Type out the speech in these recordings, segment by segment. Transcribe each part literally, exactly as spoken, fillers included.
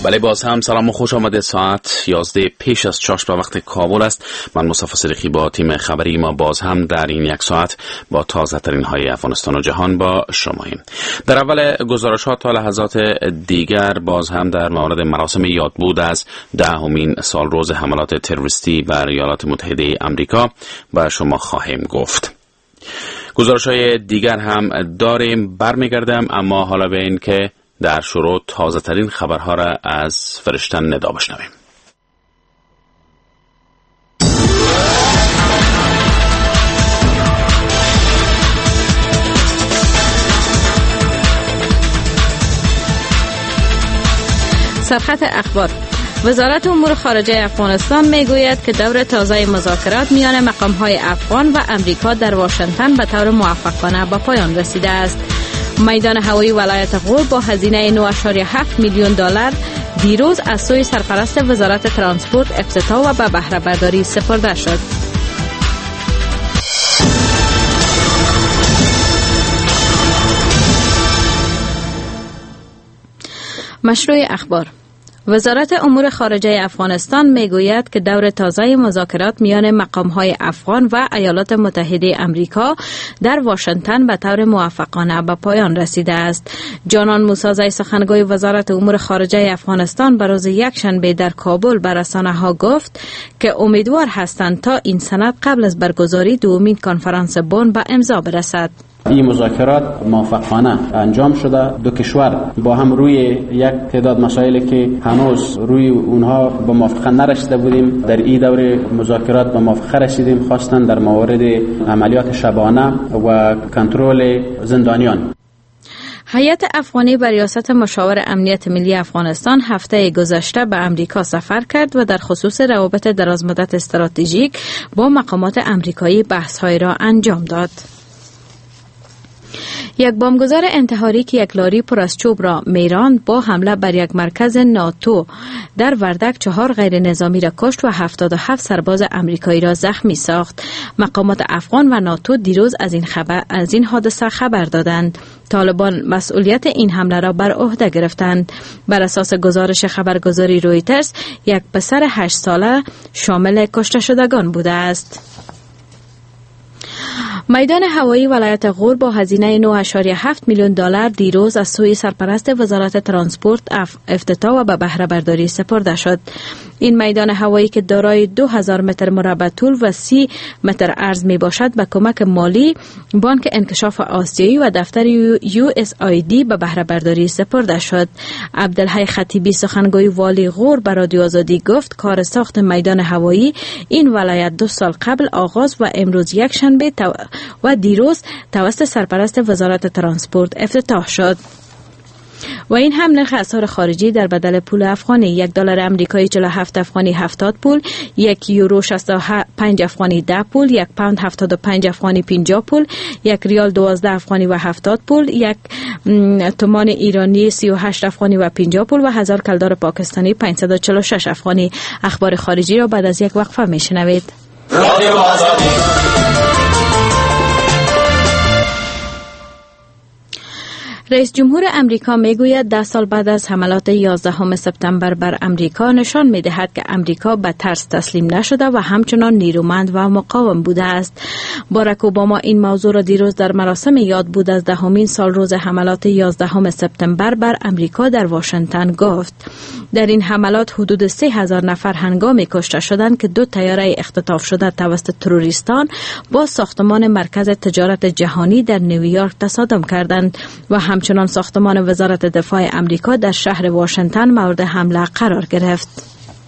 بله، باز هم سلام و خوش آمده. ساعت یازده پیش از چاشت به وقت کابل است. من مصطفی صدیقی با تیم خبری ما باز هم در این یک ساعت با تازه ترین های افغانستان و جهان با شماییم. در اول گزارش ها تا لحظات دیگر باز هم در مورد مراسم یادبود از دهمین سالروز حملات تروریستی بر ایالات متحده آمریکا با شما خواهیم گفت. گزارش های دیگر هم داریم. برمیگردم اما حالا به این که در شروع تازه ترین خبرها را از فرشتن ندا بشنویم. سرخط اخبار. وزارت امور خارجه افغانستان میگوید که دور تازه مذاکرات میان مقام‌های افغان و امریکا در واشنگتن به طور موفقانه به پایان رسیده است. میدان هوایی ولایت غور با هزینه نه و هفت میلیون دلار دیروز از سوی سرپرست وزارت ترانسپورت افتتاح و به بهره برداری سپرده شد. مشروع اخبار. وزارت امور خارجه افغانستان میگوید که دور تازه مذاکرات میان مقام‌های افغان و ایالات متحده آمریکا در واشنگتن به طور موفقانه به پایان رسیده است. جانان موسازی سخنگوی وزارت امور خارجه افغانستان به روز یکشنبه در کابل به رسانه‌ها گفت که امیدوار هستند تا این سند قبل از برگزاری دومین کنفرانس بن به امضا برسد. این مذاکرات موفقانه انجام شده. دو کشور با هم روی یک تعداد مسائلی که هنوز روی اونها به موافقت نرسیده بودیم در این دوره مذاکرات به موافقت رسیدیم، خاصتا در مورد عملیات شبانه و کنترل زندانیان. هیئت افغانی به ریاست مشاور امنیت ملی افغانستان هفته گذشته به امریکا سفر کرد و در خصوص روابط درازمدت استراتژیک با مقامات امریکایی بحث‌های را انجام داد. یک بمبگذار انتحاری که یک لاری پر از چوب را میراند با حمله بر یک مرکز ناتو در وردک چهار غیر نظامی را کشت و هفتاد و هفت سرباز امریکایی را زخمی ساخت. مقامات افغان و ناتو دیروز از این خبر از این حادثه خبر دادند. طالبان مسئولیت این حمله را بر عهده گرفتند. بر اساس گزارش خبرگزاری رویترز یک پسر هشت ساله شامل کشته شدگان بوده است. میدان هوایی ولایت غور با هزینه نه و هفت میلیون دلار دیروز از سوی سرپرست وزارت ترانسپورت افتتاح و به بهره برداری سپرده شد. این میدان هوایی که دارای دو هزار متر مربع طول و سی متر عرض می باشد به کمک مالی بانک انکشاف آسیایی و دفتر یو اس آی دی به بهره برداری سپرده شد. عبدالحی خطیبی سخنگوی والی غور به رادیو آزادی گفت کار ساخت میدان هوایی این ولایت دو سال قبل آغاز و امروز یک شنبه و دیروز توسط سرپرست وزارت ترانسپورت افتتاح شد. و این هم نرخ اسعار خارجی در بدل پول افغانی: یک دلار امریکایی چهل و هفت افغانی هفتاد پول، یک یورو شصت و پنج افغانی ده پول، یک پوند هفتاد و پنج افغانی پنجاه پول، یک ریال دوازده افغانی و هفتاد پول، یک تومان ایرانی سی و هشت افغانی و پنجاه پول و هزار کلدار پاکستانی پانصد و چهل و شش افغانی. اخبار خارجی را بعد از یک وقفه میشنوید. رئیس جمهور امریکا میگوید ده سال بعد از حملات یازدهم سپتامبر بر امریکا نشان میدهد که امریکا به ترس تسلیم نشده و همچنان نیرومند و مقاوم بوده است. باراک اوباما این موضوع را دیروز در مراسم یادبود از دهمین سالروز حملات یازدهم سپتامبر بر امریکا در واشنگتن گفت. در این حملات حدود سه هزار نفر هنگامی کشته شدند که دو طیاره اختطاف شده توسط تروریستان با ساختمان مرکز تجارت جهانی در نیویورک تصادم کردند و همچنان ساختمان وزارت دفاع امریکا در شهر واشنگتن مورد حمله قرار گرفت.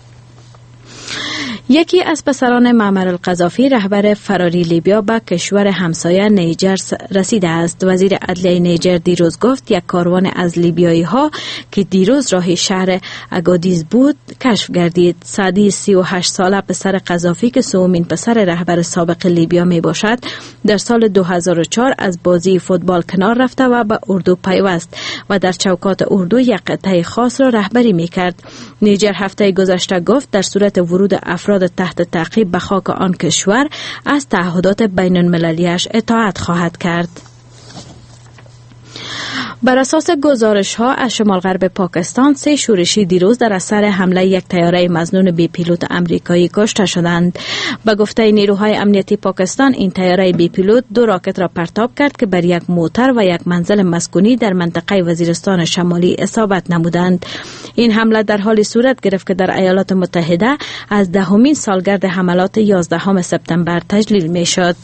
یکی از پسران معمر القذافی رهبر فراری لیبیا به کشور همسایه نیجر رسیده است. وزیر عدلیه نیجر دیروز گفت یک کاروان از لیبیایی ها که دیروز راه شهر اگادیز بود کشف گردید. سعدی سی و هشت ساله پسر قذافی که سومین پسر رهبر سابق لیبیا می باشد در سال دو هزار و چهار از بازی فوتبال کنار رفته و به اردو پیوست و در چوکات اردو یک قطعه خاص را رهبری می کرد. نیجر هفته گذشته گفت در صورت ورود افراد تحت تعقیب به خاک آن کشور از تعهدات بین المللیش اطاعت خواهد کرد. بر اساس گزارش ها از شمال غرب پاکستان، سه شورشی دیروز در اثر حمله یک طیاره مظنون بی پیلوت آمریکایی کشته شدند. به گفته نیروهای امنیتی پاکستان، این طیاره بی پیلوت دو راکت را پرتاب کرد که بر یک موتر و یک منزل مسکونی در منطقه وزیرستان شمالی اصابت نمودند. این حمله در حال صورت گرفت که در ایالات متحده از دهمین سالگرد حملات یازدهم سپتامبر تجلیل می شد.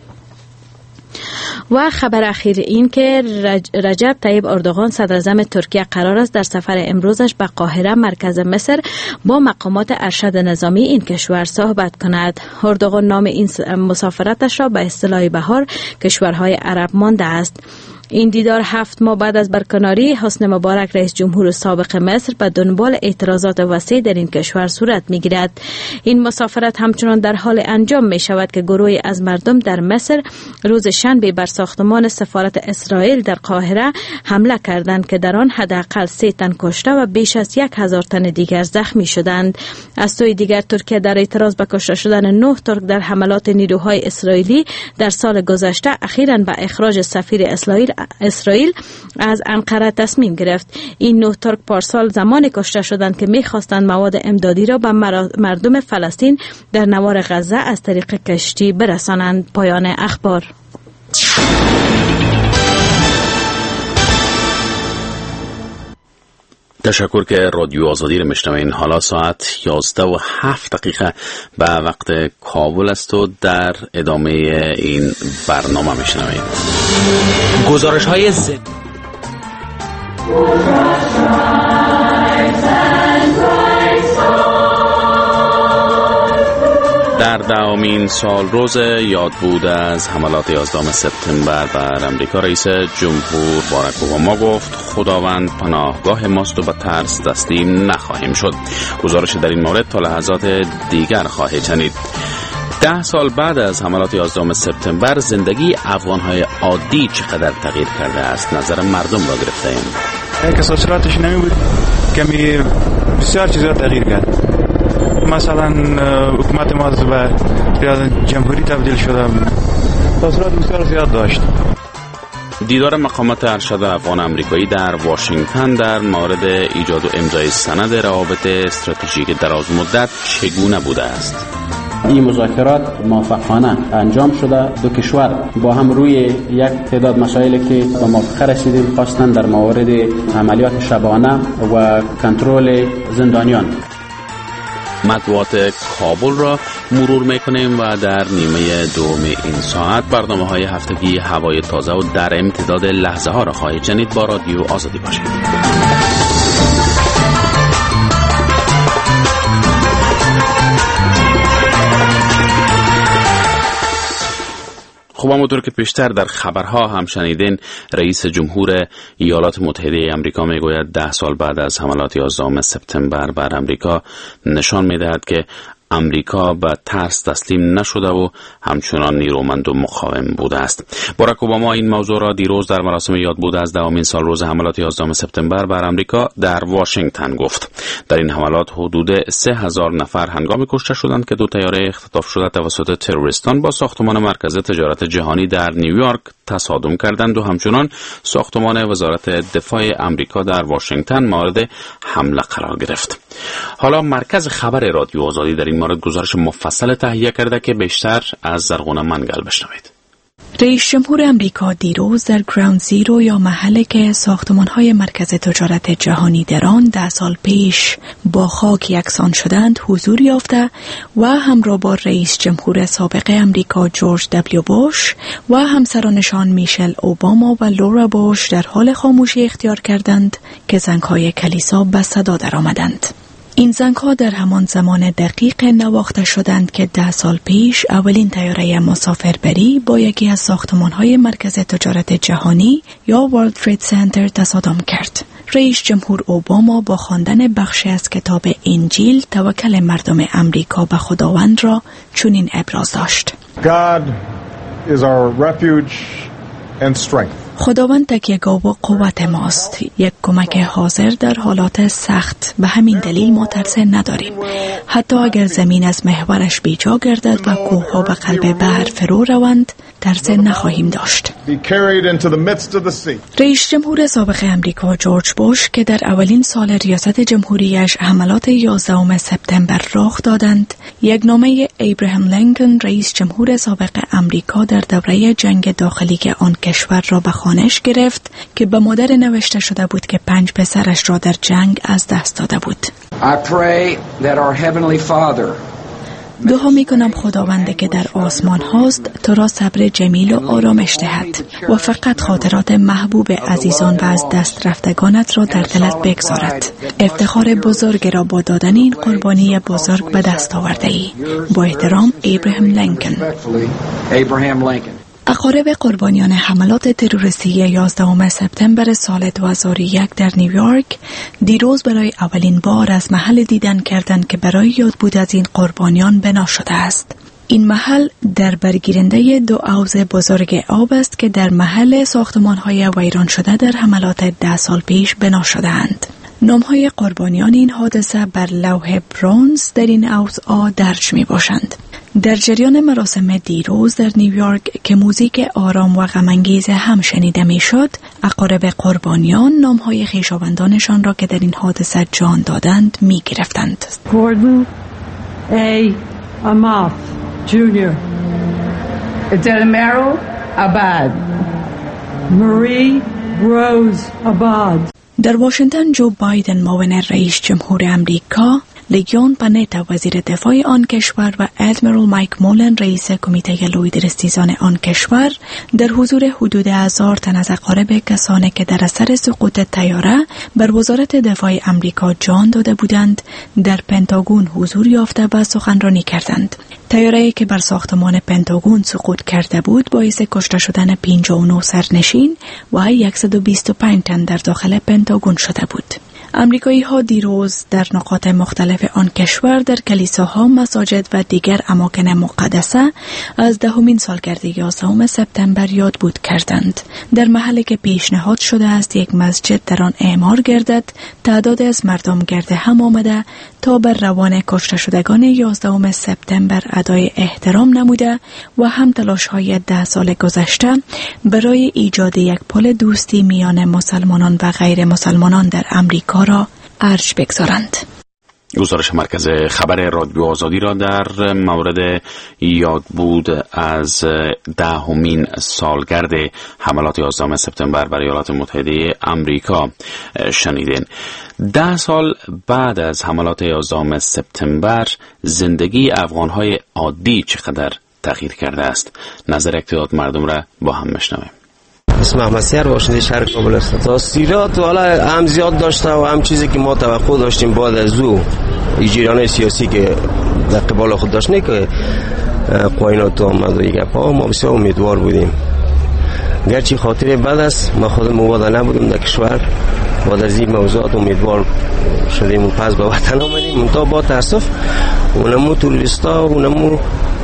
و خبر اخیر این که رجب طیب اردوغان صدراعظم ترکیه قرار است در سفر امروزش به قاهره مرکز مصر با مقامات ارشد نظامی این کشور صحبت کند. اردوغان نام این مسافرتش را به اصطلاح بهار کشورهای عرب مانده است. این دیدار هفت ماه بعد از برکناری حسنی مبارک رئیس جمهور سابق مصر به دنبال اعتراضات وسیع در این کشور صورت می‌گیرد. این مسافرت همچنان در حال انجام می شود که گروهی از مردم در مصر روز شنبه بر ساختمان سفارت اسرائیل در قاهره حمله کردند که در آن حداقل سه تن کشته و بیش از یک هزار تن دیگر زخمی شدند. از سوی دیگر ترکیه در اعتراض به کشته شدن نه ترک در حملات نیروهای اسرائیلی در سال گذشته اخیراً به اخراج سفیر اسرائیل اسرائیل از انقره تصمیم گرفت. این نه ترک پارسال زمانی کشته شدند که می‌خواستند مواد امدادی را به مردم فلسطین در نوار غزه از طریق کشتی برسانند. پایان اخبار. تشکر که رادیو آزادی رو میشنوین. حالا ساعت یازده و هفت دقیقه به وقت کابل است و در ادامه این برنامه میشنوین گزارش های زن... در دهمین سال روز یاد بود از حملات یازدهم سپتامبر بر امریکا، رئیس جمهور باراک اوباما گفت خداوند پناهگاه ماست و به ترس تسلیم نخواهیم شد. گزارش در این مورد تا لحظات دیگر خواهید شنید. ده سال بعد از حملات یازدهم سپتامبر زندگی افغان‌های عادی چقدر تغییر کرده است؟ نظر مردم را گرفته ایم. که ساچراتش نمی بود کمی بسیار چیزا تغییر کرد. مثلا حکومت ما به جمهوری تبدیل شده، تاثیرات بسیار زیاد داشت. دیدار مقامات ارشد افغان امریکایی در واشنگتن در مورد ایجاد و امضای سند روابط استراتژیک دراز مدت چگونه بوده است؟ این مذاکرات موفقانه انجام شده. دو کشور با هم روی یک تعداد مسائلی که به موافقه رسیدیم خواستند در مورد عملیات شبانه و کنترل زندانیان. مطبوعات کابل را مرور میکنیم و در نیمه دوم این ساعت برنامه های هفتگی هوای تازه و در امتداد لحظه ها را خواهید شنید. با رادیو آزادی باشید. خب همونطور که پیشتر در خبرها هم شنیدین، رئیس جمهور ایالات متحده آمریکا میگوید ده سال بعد از حملات یازدهم سپتامبر بر امریکا نشان میدهد که امریکا به ترس تسلیم نشده و همچنان نیرومند و مقاوم بوده است. باراک اوباما این موضوع را دیروز در مراسم یادبود از دهمین سال روز حملات یازدهم سپتامبر بر امریکا در واشنگتن گفت. در این حملات حدود سه هزار نفر هنگامی کشته شدند که دو طیاره اختطاف شده توسط تروریستان با ساختمان مرکز تجارت جهانی در نیویورک تصادم کردند و همچنان ساختمان وزارت دفاع امریکا در واشنگتن مورد حمله قرار گرفت. حالا مرکز خبر رادیو آزادی در این مورد گزارش مفصل تهیه کرده که بیشتر از زرغونه منگل بشنوید. رئیس جمهور امریکا دیروز در گراوند زیرو یا محلی که ساختمان‌های مرکز تجارت جهانی در آن ده سال پیش با خاک یکسان شدند حضور یافته و همراه با رئیس جمهور سابق امریکا جورج دبلیو بوش و همسرانشان میشل اوباما و لورا بوش در حال خاموشی اختیار کردند که زنگ‌های کلیسا به صدا درآمدند. این زنگ‌ها در همان زمان دقیق نواخته شدند که ده سال پیش اولین طیاره مسافربری با یکی از ساختمان‌های مرکز تجارت جهانی یا ورلد ترید سنتر تصادم کرد. رئیس جمهور اوباما با خواندن بخشی از کتاب انجیل توکل مردم امریکا به خداوند را چنین ابراز داشت: God is our refuge and strength. خداوند تکیه‌گاه و قوت ماست، یک کمک حاضر در حالات سخت. به همین دلیل ما ترس نداریم. حتی اگر زمین از محورش بیجا گردد و کوه‌ها به قلب بحر فرو روند، ترس نخواهیم داشت. رئیس جمهور سابق امریکا جورج بوش که در اولین سال ریاست جمهوریش حملات یازدهم سپتامبر رخ دادند، یک نامه ابراهام لینکن رئیس جمهور سابق امریکا در دوره جنگ داخلی آن کشور را به خانش گرفت که به مادر نوشته شده بود که پنج پسرش را در جنگ از دست داده بود. دعا می کنم خداونده که در آسمان هاست تو را صبر جمیل و آرامش دهد و فقط خاطرات محبوب عزیزان و از دست رفتگانت را در دلت بگذارد. افتخار بزرگ را با دادن این قربانی بزرگ به دست آورده ای. با احترام ابراهام لینکن. اقارب قربانیان حملات تروریستی یازدهم سپتامبر سال دو هزار و یک در نیویورک دیروز برای اولین بار از محل دیدن کردند که برای یاد بود از این قربانیان بنا شده است. این محل در برگیرنده دو حوض بزرگ آب است که در محل ساختمان‌های ویران شده در حملات ده سال پیش بنا شده‌اند. نام‌های قربانیان این حادثه بر لوح برنز در این حوض‌ها درج می‌باشند. در جریان مراسم دیروز در نیویورک که موزیک آرام و غم‌انگیز هم شنیده میشد، اقارب قربانیان نام‌های خویشاوندانشان را که در این حادثه جان دادند می‌گرفتند. گوردن ای اماف جونیور، دلمرو آباد، مری روز آباد. در واشنگتن جو بایدن معاون رئیس جمهور امریکا، لیون پانتا وزیر دفاع آن کشور و ادمیرال مایک مولن رئیس کمیته لوید رستیزان آن کشور در حضور حدود هزار تن از اقارب کسانی که در اثر سقوط طیاره بر وزارت دفاع امریکا جان داده بودند در پنتاگون حضور یافته و سخنرانی کردند. طیاره‌ای که بر ساختمان پنتاگون سقوط کرده بود باعث کشته شدن پنجاه و نه سرنشین و صد و بیست و پنج تن در داخل پنتاگون شده بود. امریکایی ها دیروز در نقاط مختلف آن کشور در کلیساها، مساجد و دیگر اماکن مقدسه از دهمین سالگرد یازدهم سپتامبر یاد بود کردند. در محلی که پیشنهاد شده است یک مسجد در آن اعمار گردد، تعداد از مردم گرد هم آمده تا بر روان کشته شدگان یازدهم سپتامبر ادای احترام نموده و هم تلاش های ده سال گذشته برای ایجاد یک پل دوستی میان مسلمانان و غیر مسلمانان در امریکا را ارج بگذارند. گزارش مرکز خبر رادیو آزادی را در مورد یادبود از دهمین سالگرد حملات یازدهم سپتامبر بر ایالات متحده آمریکا شنیدین. ده سال بعد از حملات یازدهم سپتامبر زندگی افغان‌های عادی چقدر تغییر کرده است؟ نظر اقتدار مردم را با هم میشنویم. اسم محمد سیار باشنده شهر کابل است. تاثیرات والا هم زیاد داشته و هم چیزی که ما توقع داشتیم بعد از او جریان سیاسی که در قبال خود داشت نه که قوانینات آمد و یک پا ما بسیار امیدوار بودیم. گرچه خاطر بد است ما خودم مبادا نبودیم در کشور بعد از این موضوعات امیدوار شدیم و پس به وطن آمدیم. منتها با تاسف اونمو توریستا اونمو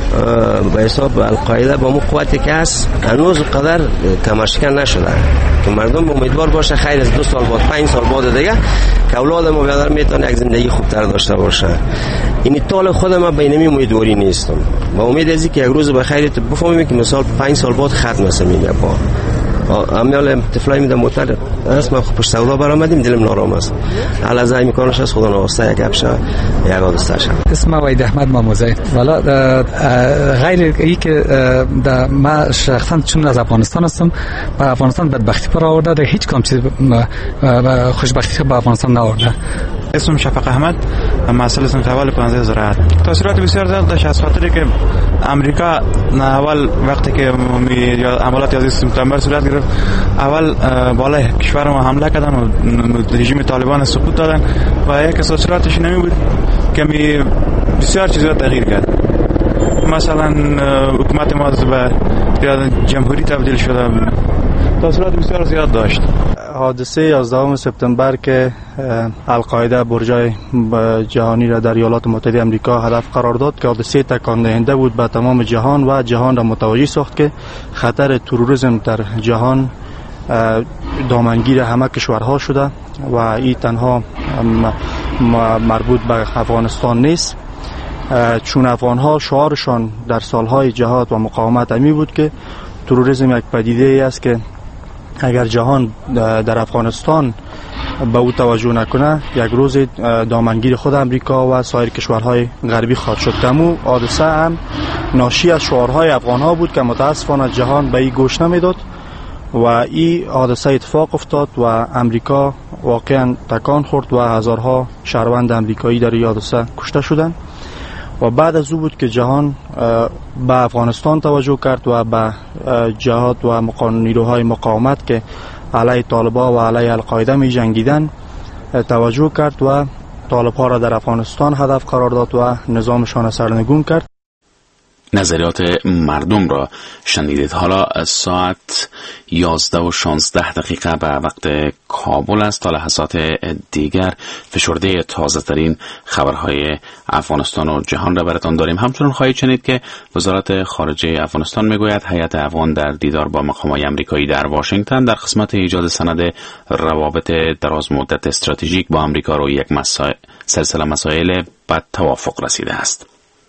به حساب القاعده با مو قوتی که هست هنوز قدر کمرشکن نشده که مردم امیدوار باشه خیر از دو سال بعد پنج سال بعد دیگه که اولاد ما بیادر میتونه یک زندگی خوبتر داشته باشه. این طال خودم من بینمی امیدواری نیستم و امید ازی که یک روز به خیرت بفهمیم که مثال پنج سال بعد ختم است میگه با امیال طفلای میدم موتر است ما پشت سودا برآمدیم دلم نارام است حالا زای میکنش از خدا نواسته یک ابشا یک آدستش اسم وحید احمد ماموزی والا غیر ای که ما شخصا چون از افغانستان هستم و افغانستان بدبختی پر آورده در هیچ کام چیز خوشبختی به افغانستان نآورده. اسم شفق احمد مسئله اسم اول پانزده زراعت تاثیرات بسیار زیاد داشت از خاطری که امریکا اول وقتی که عملیات یازدهم سپتامبر صورت گرفت اول بالای کشور ما حمله کردن و رژیم طالبان سقوط دادن و یک تاثیراتش نمی بود که بسیار چیزا تغییر کرد. مثلا حکومت ما به جمهوری تبدیل شده تاثیرات بسیار زیاد داشت. حادثه یازدهم سپتامبر که القاعده برجای جهانی را در ایالات متحده آمریکا هدف قرار داد که حادثه تکان دهنده بود به تمام جهان و جهان را متوجه ساخت که خطر تروریسم در جهان دامنگیر همه کشورها شده و این تنها مربوط به افغانستان نیست، چون افغانها شعارشان در سالهای جهاد و مقاومت همی بود که تروریسم یک پدیده ای است که اگر جهان در افغانستان به او توجه نکنه یک روز دامنگیر خود امریکا و سایر کشورهای غربی خواهد شد. کمو حادثه هم ناشی از شعارهای افغانها بود که متاسفانه جهان به این گوش نمیداد و این حادثه اتفاق افتاد و امریکا واقعا تکان خورد و هزارها شهروند امریکایی در این حادثه کشته شدند و بعد از او بود که جهان به افغانستان توجه کرد و به جهاد و نیروهای مقاومت که علیه طالبان و علیه القاعده می جنگیدن توجه کرد و طالبان را در افغانستان هدف قرار داد و نظامشان سرنگون کرد. نظریات مردم را شنیدید. حالا ساعت یازده و شانزده دقیقه به وقت کابل است. تا لحظات دیگر فشرده تازه ترین خبرهای افغانستان و جهان را براتان داریم. همچنان خواهید شنید که وزارت خارجه افغانستان میگوید هیئت افغان در دیدار با مقامات آمریکایی در واشنگتن در قسمت ایجاد سند روابط دراز مدت استراتژیک با آمریکا روی یک مسائل سلسله مسائل به توافق رسیده است.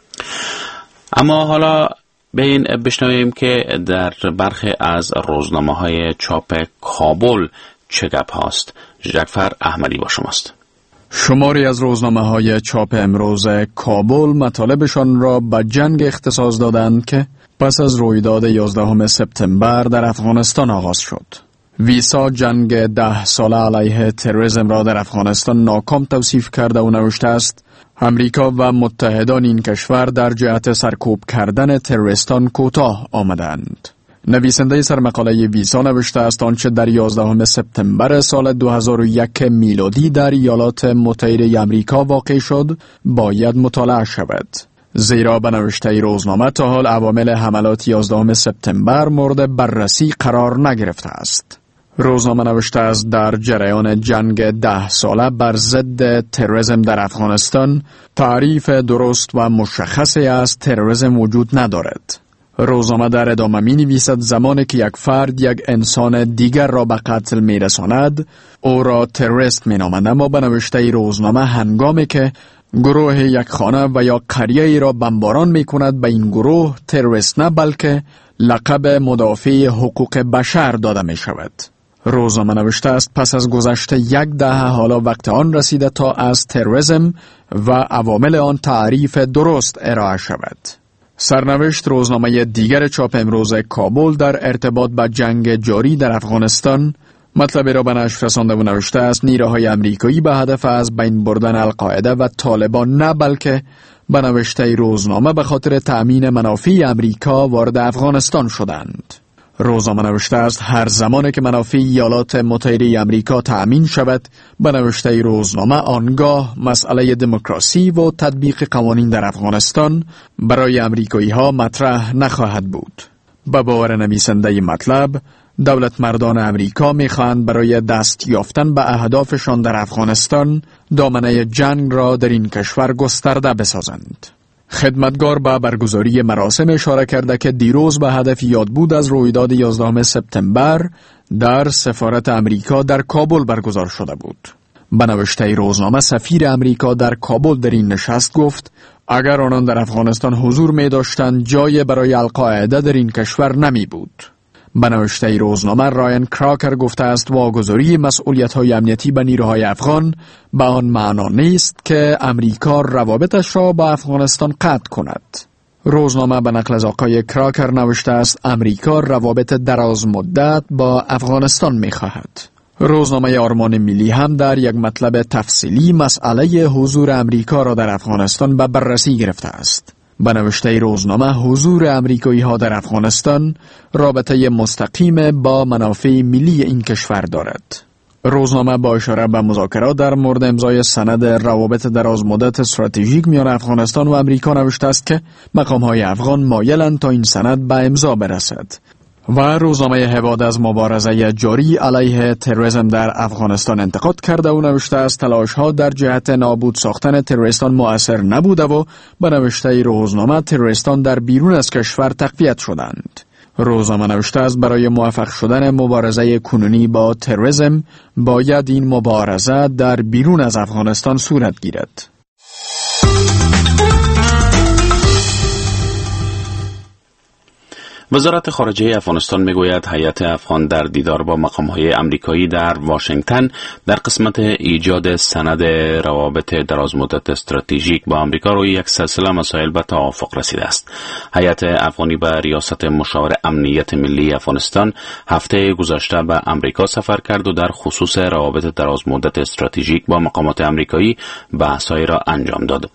اما حالا به این بشنویم که در برخی از روزنامه‌های چاپ کابل چه گپ هاست. جعفر احمدی با شماست. شماری از روزنامه‌های چاپ امروز کابل مطالبشان را به جنگ اختصاص دادند که پس از رویداد یازدهم سپتامبر در افغانستان آغاز شد. ویسا جنگ ده ساله علیه تروریسم را در افغانستان ناکام توصیف کرده و نوشته است امریکا و متحدان این کشور در جهت سرکوب کردن تروریستان کوتاه آمدند. نویسنده سرمقاله ویسا نوشته است آنچه در یازدهم سپتامبر سال دو هزار و یک میلادی در ایالات متحده آمریکا واقع شد باید مطالعه شود، زیرا به نوشته روزنامه تا حال عوامل حملات یازدهم سپتامبر مورد بررسی قرار نگرفته است. روزنامه نوشته است در جریان جنگ ده ساله بر ضد تروریسم در افغانستان تعریف درست و مشخصی از تروریسم وجود ندارد. روزنامه در ادامه می نویسد زمانی که یک فرد یک انسان دیگر را به قتل می رساند او را تروریست می نامند، اما به نوشته روزنامه هنگامی که گروه یک خانه و یا قریه ای را بمباران می کند به این گروه تروریست نه بلکه لقب مدافع حقوق بشر داده می شود. روزنامه نوشته است پس از گذشت یک دهه حالا وقت آن رسیده تا از تروریسم و عوامل آن تعریف درست ارائه شود. سرنوشت روزنامه دیگر چاپ امروز کابل در ارتباط با جنگ جاری در افغانستان مطلبی را به نشر رسانده و نوشته است نیروهای امریکایی به هدف از بین بردن القاعده و طالبان نه بلکه به نوشته روزنامه به خاطر تأمین منافع امریکا وارد افغانستان شدند. روزنامه نوشته است هر زمانی که منافع ایالات متحده آمریکا تأمین شود به نوشته روزنامه آنگاه مسئله دموکراسی و تطبیق قوانین در افغانستان برای امریکایی ها مطرح نخواهد بود. به باور نویسنده مطلب دولت مردان امریکا میخواهند برای دست یافتن به اهدافشان در افغانستان دامنه جنگ را در این کشور گسترده بسازند. خدمتگار به برگزاری مراسم اشاره کرده که دیروز به هدف یاد بود از رویداد یازدهم سپتامبر در سفارت امریکا در کابل برگزار شده بود. به نوشته روزنامه سفیر امریکا در کابل در این نشست گفت اگر آنان در افغانستان حضور می داشتند جای برای القاعده در این کشور نمی بود. به نوشته روزنامه رایان کراکر گفته است واگذاری مسئولیت‌های امنیتی به نیروهای افغان به آن معنا نیست که امریکا روابطش را با افغانستان قطع کند. روزنامه به نقل از آقای کراکر نوشته است امریکا روابط دراز مدت با افغانستان می‌خواهد. روزنامه آرمان ملی هم در یک مطلب تفصیلی مسئله حضور امریکا را در افغانستان به بررسی گرفته است. به نوشته روزنامه حضور امریکایی ها در افغانستان رابطه مستقیم با منافع ملی این کشور دارد. روزنامه با اشاره به مذاکرات در مورد امضای سند روابط دراز مدت استراتژیک میان افغانستان و امریکا نوشته است که مقام های افغان مایلند تا این سند به امضا برسد. و روزنامه هواد از مبارزه جاری علیه تروریسم در افغانستان انتقاد کرده و نوشته است تلاش‌ها در جهت نابود ساختن تروریستان مؤثر نبوده و به نوشته روزنامه تروریستان در بیرون از کشور تقویت شدند. روزنامه نوشته است برای موفق شدن مبارزه کنونی با تروریسم باید این مبارزه در بیرون از افغانستان صورت گیرد. وزارت خارجه افغانستان میگوید هیئت افغان در دیدار با مقام‌های آمریکایی در واشنگتن در قسمت ایجاد سند روابط درازمدت استراتژیک با آمریکا روی یک سلسله مسائل به توافق رسیده است. هیئت افغانی به ریاست مشاور امنیت ملی افغانستان هفته گذشته به آمریکا سفر کرد و در خصوص روابط درازمدت استراتژیک با مقامات آمریکایی بحث‌هایی را انجام داد.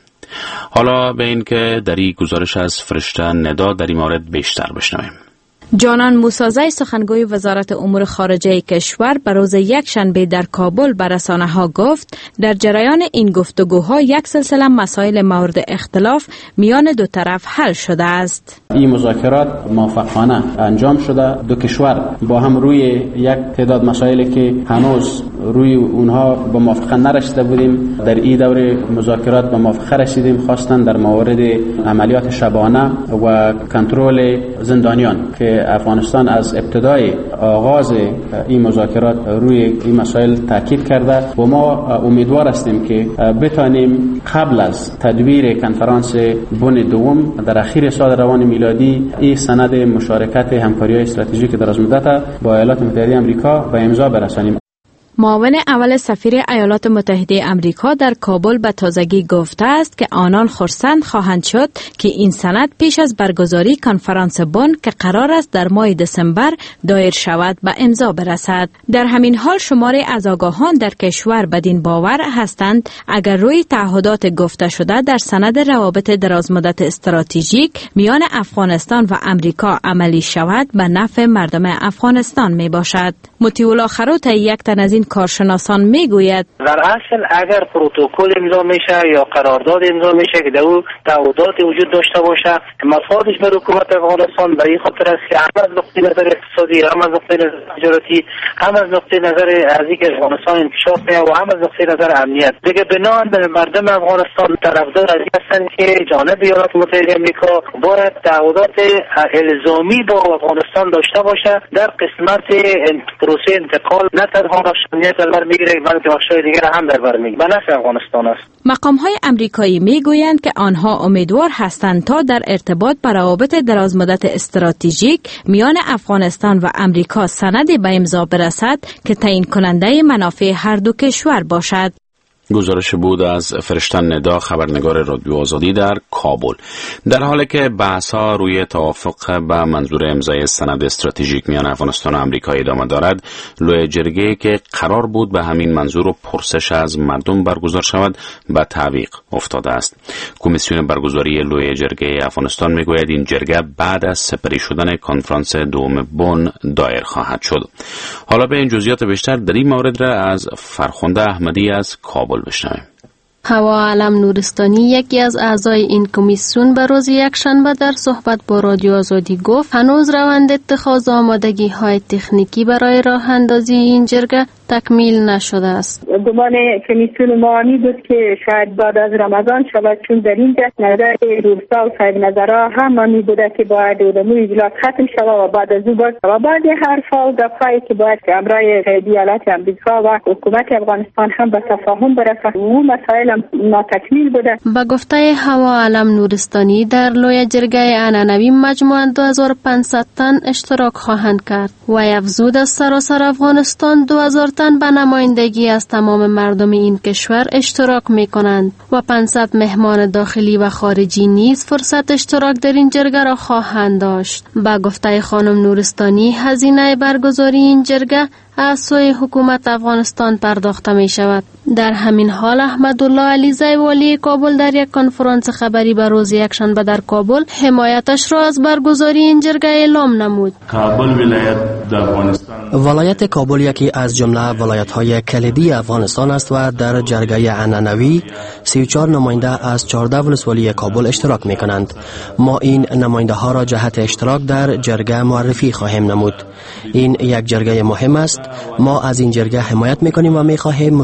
حالا به این که در این گزارش از فرشته ندا در این مورد بیشتر بشنویم. جانان موسازی سخنگوی وزارت امور خارجه کشور به روز یکشنبه در کابل به رسانه‌ها گفت در جریان این گفتگوها یک سلسله مسائل مورد اختلاف میان دو طرف حل شده است. این مذاکرات موفقانه انجام شده. دو کشور با هم روی یک تعداد مسائلی که هنوز روی اونها به موافقت نرسیده بودیم در این دوره مذاکرات به موافقت رسیدیم، خاصتا در مورد عملیات شبانه و کنترل زندانیان که افغانستان از ابتدای آغاز این مذاکرات روی این مسائل تاکید کرده و ما امیدوار هستیم که بتانیم قبل از تدویر کنفرانس بن دوم در اخیر سال روان میلادی این سند مشارکت همکاری‌های استراتژیک درازمدت با ایالات متحده آمریکا به امضا برسانیم. معاون اول سفیر ایالات متحده آمریکا در کابل به تازگی گفته است که آنان خرسند خواهند شد که این سند پیش از برگزاری کنفرانس بن که قرار است در ماه دسامبر دایر شود به امضا برسد. در همین حال شماری از آگاهان در کشور بدین باور هستند اگر روی تعهدات گفته شده در سند روابط درازمدت استراتژیک میان افغانستان و آمریکا عملی شود به نفع مردم افغانستان می باشد. مطیع خروت یک تن از این کارشناسان میگوید در اصل اگر پروتکل امضا میشه یا قرارداد امضا میشه که در او تعهدات وجود داشته باشه مفادش بر حکومت افغانستان برای خاطر است که هم از نقطه نظر اقتصادی، هم از نقطه نظر تجارتی، هم از نقطه نظر از اینکه افغانستان انکشاف می‌یابد و هم از نقطه نظر امنیت دیگه بنان به مردم افغانستان طرفدار از این هستند که جانب ایالات متحده آمریکا باید تعهدات الزامی با افغانستان داشته باشه در قسمت پروسه انتقال، نه تنها امنیت در بر میگیره بلکه بخشای دیگر هم در بر میگیره. به نفع افغانستان است. مقام‌های آمریکایی میگویند که آنها امیدوار هستند تا در ارتباط با روابط درازمدت استراتژیک میان افغانستان و آمریکا سندی به امضا برسد که تعیین کننده منافع هر دو کشور باشد. گزارش بود از فرشته ندا، خبرنگار رادیو آزادی در کابل. در حالی که بحث‌ها روی توافق به منظور امضای سند استراتژیک میان افغانستان و آمریکا ادامه دارد، لوی جرگه که قرار بود به همین منظور و پرسش از مردم برگزار شود به تعویق افتاده است. کمیسیون برگزاری لوی جرگه افغانستان میگوید این جرگه بعد از سپری شدن کنفرانس دوم بن دایر خواهد شد. حالا به این جزئیات بیشتر در این مورد را از فرخنده احمدی از کابل بشنویم. هوا علم نورستانی یکی از اعضای این کمیسیون به روز یکشنبه در صحبت با رادیو آزادی گفت هنوز روند اتخاذ آمادگی های تکنیکی برای راه اندازی این جرگه تکمیل نشده است. گمان کمیسیون ما می بود که شاید بعد از رمضان شود، چون در اینجا نظر روستا و صاحب نظرها هم می بوده که باید علمو اجلاس ختم شود و بعد از او باید و بعد حرفا و گپایی که باید که امرای ایالات امریکا و حکومت افغانستان هم به تفاهم برسد و مسائل ناتکمیل بوده. با گفته هوا علم نورستانی در لوی جرگه عنعنوی مجموعاً دو هزار و پانصد تن اشتراک خواهند کرد و افزود از سراسر افغانستان دو هزار تن به نمایندگی از تمام مردم این کشور اشتراک می کنند و پانصد مهمان داخلی و خارجی نیز فرصت اشتراک در این جرگه را خواهند داشت. با گفته خانم نورستانی هزینه برگزاری این جرگه از سوی حکومت افغانستان پرداخته می شود. در همین حال احمدالله علیزی والی کابل در یک کنفرانس خبری به روز یکشنبه در کابل حمایتش را از برگزاری این جرگه اعلام نمود. کابل ولایت در افغانستان ولایت کابل یکی از جمله ولایت‌های کلیدی افغانستان است و در جرگه عنعنوی سی و چهار نماینده از چهارده ولسوالی کابل اشتراک می‌کنند. ما این نماینده ها را جهت اشتراک در جرگه معرفی خواهیم نمود. این یک جرگه مهم است. ما از این جرگه حمایت می‌کنیم و می‌خواهیم مشکلات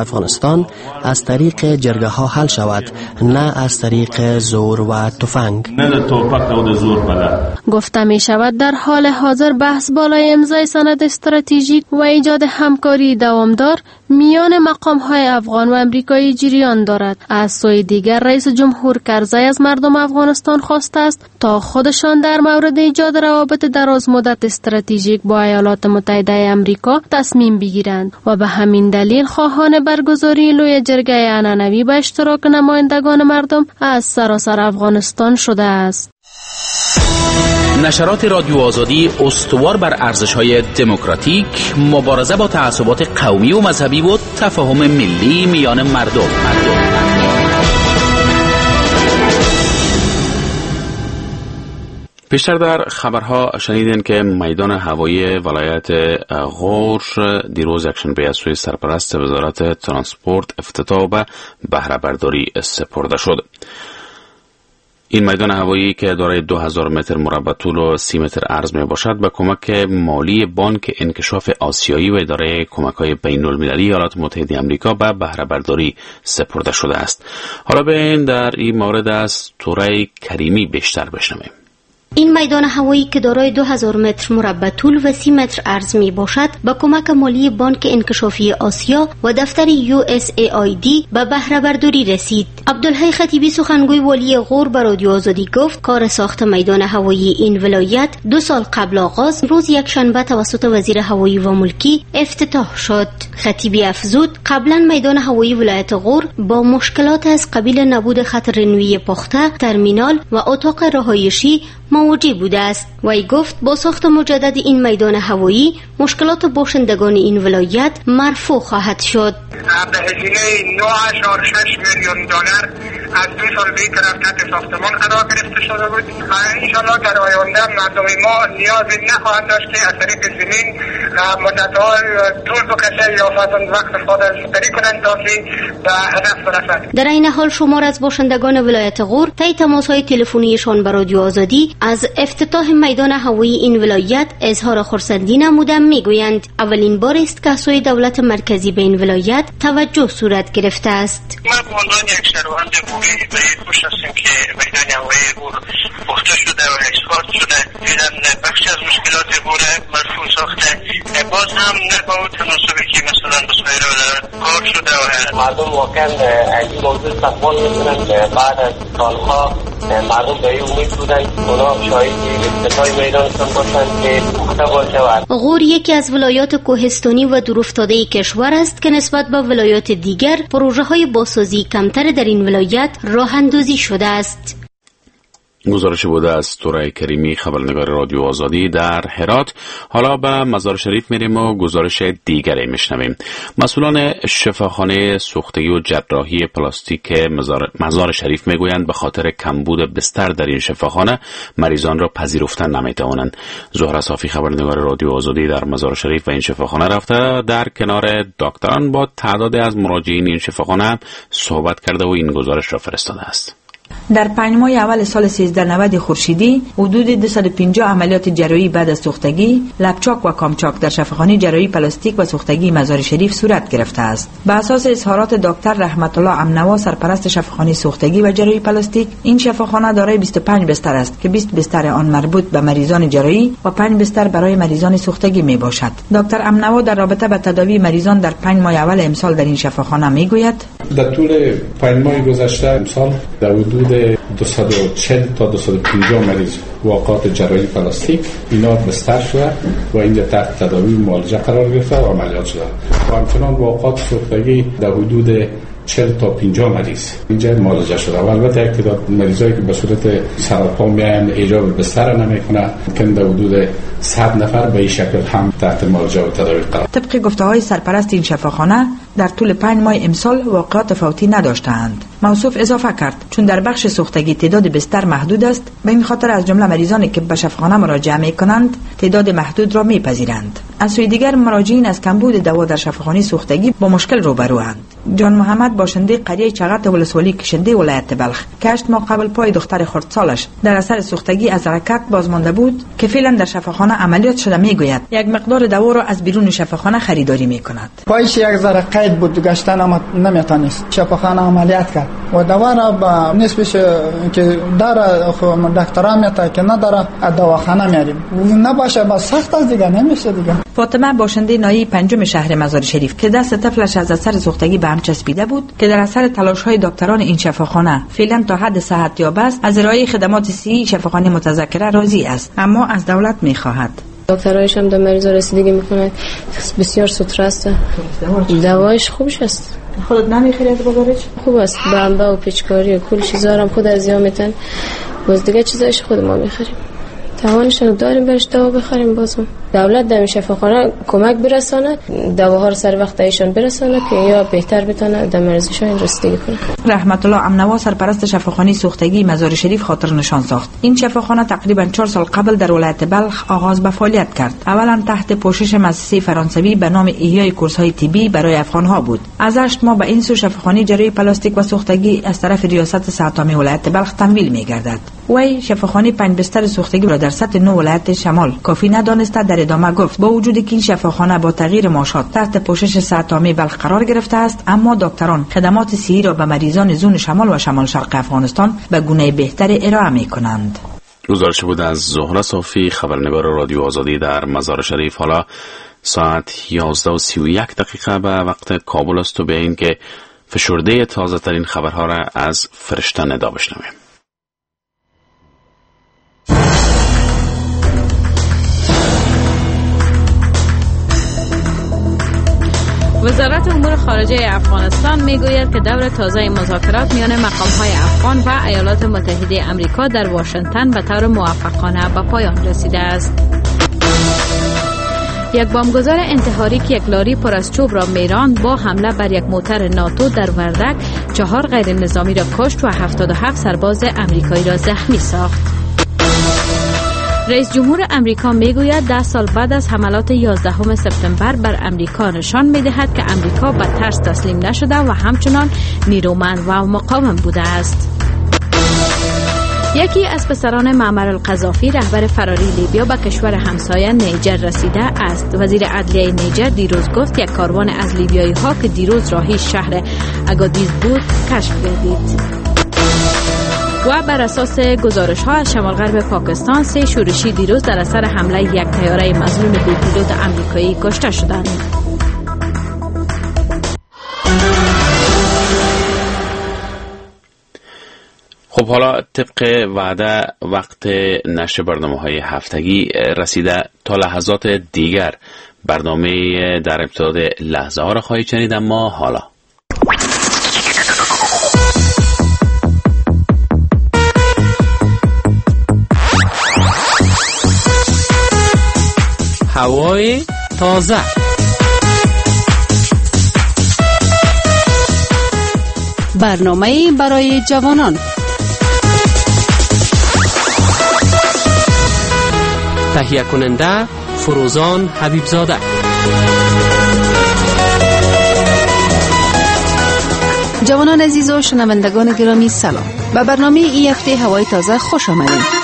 افغانستان از طریق جرگه ها حل شود، نه از طریق زور و تفنگ. گفته می شود در حال حاضر بحث بالای امضای سند استراتژیک و ایجاد همکاری دوامدار میان مقام های افغان و امریکایی جریان دارد. از سوی دیگر رئیس جمهور کرزی از مردم افغانستان خواسته است تا خودشان در مورد ایجاد روابط دراز مدت استراتژیک با ایالات متحده امریکا تصمیم بگیرند و به همین دلیل خواهان برگزاری لوی جرگه عنعنوی به اشتراک نمایندگان مردم از سراسر افغانستان شده است. نشرات رادیو آزادی استوار بر ارزش‌های دموکراتیک، مبارزه با تعصبات قومی و مذهبی و تفاهم ملی میان مردم. پیشتر در خبرها شنیدین که میدان هوایی ولایت غور دیروز یکشنبه از سوی سرپرست وزارت ترانسپورت افتتاح به بهره برداری سپرده شد. این میدان هوایی که دارای دو هزار متر مربع طول و سی متر عرض می باشد به کمک مالی بانک انکشاف آسیایی و اداره کمک‌های بین‌المللی ایالات متحده آمریکا به بهره برداری سپرده شده است. حالا ببین در این مورد از توره کریمی بیشتر بشنویم. این میدان هوایی که دارای دو هزار متر مربع طول و سی متر عرض می باشد با کمک مالی بانک انکشافی آسیا و دفتر یو اس ای آی دی به بهره برداری رسید. عبدالحی خطیبی سخنگوی والی غور به رادیو آزادی گفت کار ساخت میدان هوایی این ولایت دو سال قبل آغاز روز یکشنبه توسط وزیر هوایی و ملکی افتتاح شد. خطیبی افزود قبلا میدان هوایی ولایت غور با مشکلات از قبیل نبود خط رنوی پخته، ترمینال و اتاق رهایشی مواجه بوده است. وی گفت با ساخت مجدد این میدان هوایی مشکلات باشندگان این ولایت مرفوع خواهد شد. به هزینه نه اشار شش میلیون دلار از دو سال به طرف تحت ساختمان قرار گرفته شده بود و انشاءالله در آینده مردم ما نیازی نخواهند داشت که از طریق زمین مدت‌ها طول بکشه یا فاصله وقت خود سپری کنند تا که به هدف برسند. در این حال شمار از باشندگان ولایت غور طی تماس‌های تلفنیشان با رادیو آزادی از افتتاح میدان هوایی این ولایت اظهار خرسندی نمودند. میگویند اولین بار است که از سوی دولت مرکزی به این ولایت توجه صورت گرفته است. ما به عنوان یک شهروند بومی به این خوش هستیم که میدان هوایی غور پخته شده و اکسپورت شده. دیدن بخش از مشکلات غور مرفوع ساخته، باز هم نه با اون تناسبی که مثلا به سایر ولایات کار شده و مردم واقعا این موضوع استقبال میکنن که بعد از سالها مردم به این امید بودن اونا شاید افتتاح میدانشان باشند که پخته باشه. غور یکی از ولایات کوهستانی و دورافتاده کشور است که نسبت به ولایات دیگر پروژه های بازسازی کمتر در این ولایت راه اندازی شده است. گزارش بوده از توره کریمی خبرنگار رادیو آزادی در هرات. حالا به مزار شریف میریم و گزارش دیگری میشنویم. مسئولان شفاخانه سوختگی و جراحی پلاستیک مزار, مزار شریف میگویند به خاطر کمبود بستر در این شفاخانه مریضان را پذیرفتن نمیتوانند. زهره صافی خبرنگار رادیو آزادی در مزار شریف و این شفاخانه رفته در کنار دکتران با تعداد از مراجعین این شفاخانه صحبت کرده و این گزارش را فرستاده است. در پنج ماه اول سال سیزده نود خورشیدی حدود دویست و پنجاه عملیات جراحی بعد از سوختگی، لپچاک و کامچاک در شفاخانه جراحی پلاستیک و سوختگی مزار شریف صورت گرفته است. به اساس اظهارات دکتر رحمت الله امنوا سرپرست شفاخانه سوختگی و جراحی پلاستیک، این شفاخانه دارای بیست و پنج بستر است که بیست بستر آن مربوط به مریضان جراحی و پنج بستر برای مریضان سوختگی می باشد. دکتر امنوا در رابطه با تداوی مریضان در پنج ماه اول امسال در این شفاخانه می گوید: در طول پنج ماه گذشته امسال در حدود دویست و چهل تا دویست و پنجاه مریض واقعات جراحی پلاستیک اینا بستر شده و اینجا تحت تداوی معالجه قرار گرفته و عملیات شده و همچنان واقعات سوختگی در حدود چهل تا پنجاه مریض اینجا معالجه شده و البته یک تعداد مریضایی که به صورت سراپا میاین ایجاب بستر نمیکنه که در حدود صد نفر به این شکل هم تحت معالجه و تداوی قرار. طبق گفته‌های سرپرست این شفاخانه در طول پنج ماه امسال واقعات فوتی نداشتند. موصوف اضافه کرد چون در بخش سوختگی تعداد بستر محدود است، به این خاطر از جمله مریضانی که به شفاخانه مراجعه می کنند تعداد محدود را میپذیرند. از سوی دیگر مراجعین از کمبود دوا در شفاخانه سوختگی با مشکل روبروند. جان محمد باشنده قریه چغت ولسوالی کشنده ولایت بلخ که هشت ماه قبل پای دختر خردسالش در اثر سوختگی از حرکت بازمانده بود که فعلا در شفاخانه عملیات شده میگوید یک مقدار دوا را از بیرون شفاخانه خریداری میکند. پایش یک ذره قید بود، گشتن نمیتونست، شفاخانه عملیات کرد و دوا را با نسبش که داره دکترا میتا که نداره دواخانه میاریم، نباشه با سخت از دیگه نمیشه دیگه. فاطمه باشنده نایی پنجم شهر مزار شریف که دست طفلش از اثر سوختگی به هم چسبیده بود که در اثر تلاش های دکتران این شفاخانه فعلا تا حد صحت یابه است، از ارائه خدمات صحی شفاخانه متذکره راضی است، اما از دولت میخواهد. دکترایش هم در مریضا رسیدگی میکنه، بسیار سوتر است، دوایش خوبش است. خودت نمیخری از بازارش؟ خوب است، بمبه و پیچکاری و کل چیزا هم خود از یام میتن، باز دیگه چیزایش خود ما میخریم. توانش رو داریم برش دوا بخریم. بازم دولت در شفاخانه کمک برسانه، دواها رو سر وقت ایشان برسانه که یا بهتر بتونه در مریضشون رسیدگی کنه. رحمت الله امنوا سرپرست شفاخانه سوختگی مزار شریف خاطر نشان ساخت. این شفاخانه تقریبا چهار سال قبل در ولایت بلخ آغاز به فعالیت کرد. اولا تحت پوشش مؤسسه فرانسوی به نام احیای کورس‌های طبی برای افغان‌ها بود. از هشت ماه به این سو شفاخانه جراحی پلاستیک و سوختگی از طرف ریاست صحت عامه ولایت بلخ تمویل می‌گردد. وی شفاخانه پنج بستر سوختگی را در سطح نو ولایت شمال کافی ندانسته در ادامه گفت با وجود که این شفاخانه با تغییر معاشات تحت پوشش صحت عامه بلخ قرار گرفته است، اما دکتران خدمات صحی را به مریضان زون شمال و شمال شرق افغانستان به گونه بهتر ارائه می‌کنند. گزارش بود از زهره صافی، خبرنگار رادیو آزادی در مزار شریف. حالا ساعت یازده و سی و یک دقیقه به وقت کابل است و به این که فشرده تازه ترین خبرها را از فرشته ندا بشنویم. وزارت امور خارجه افغانستان میگوید که دور تازه مذاکرات میان مقام‌های افغان و ایالات متحده آمریکا در واشنگتن به طور موفقانه به پایان رسیده است. یک بمبگذار انتحاری که یک لاری پر از چوب را میراند با حمله بر یک موتر ناتو در وردک چهار غیر نظامی را کشت و هفتاد و هفت سرباز آمریکایی را زخمی ساخت. رئیس جمهور امریکا میگوید ده سال بعد از حملات یازدهم سپتامبر بر امریکا نشان میدهد که امریکا به ترس تسلیم نشده و همچنان نیرومند و مقاوم بوده است. یکی از پسران معمر القذافی رهبر فراری لیبیا به کشور همسایه نیجر رسیده است. وزیر عدلیه نیجر دیروز گفت یک کاروان از لیبیایی ها که دیروز راهی شهر اگادیز بود کشف گردید. و بر اساس گزارش ها از شمال غرب پاکستان سه شورشی دیروز در اثر حمله یک طیاره مظلوم بی پیلوت آمریکایی کشته شدند. خب حالا طبق وعده وقت نشر برنامه‌های هفتگی رسیده. تا لحظات دیگر برنامه در ابتداد لحظه ها را خواهید شنید، اما حالا هوای تازه. برنامه برای جوانان. تهیه کننده فروزان حبیبزاده. جوانان عزیز و شنوندگان گرامی سلام. به برنامه ای هفته هوای تازه خوش آمدید.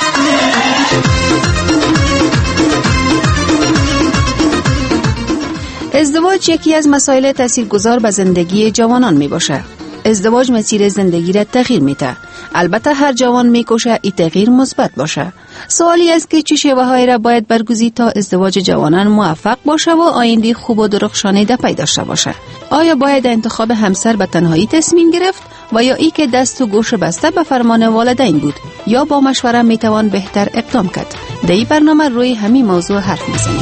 ازدواج یکی از مسائل تاثیرگذار به زندگی جوانان می باشه. ازدواج مسیر زندگی را تغییر میده. البته هر جوان میکوشه این تغییر مثبت باشه. سوالی است که چه شیوه‌هایی را باید برگزید تا ازدواج جوانان موفق باشه و آینده خوب و درخشانیده پی داشته باشه. آیا باید انتخاب همسر به تنهایی تصمیم گرفت و یا ای که دست و گوش بسته به فرمان والدین بود، یا با مشوره میتوان بهتر اقدام کرد؟ در این برنامه روی همین موضوع حرف میزنیم.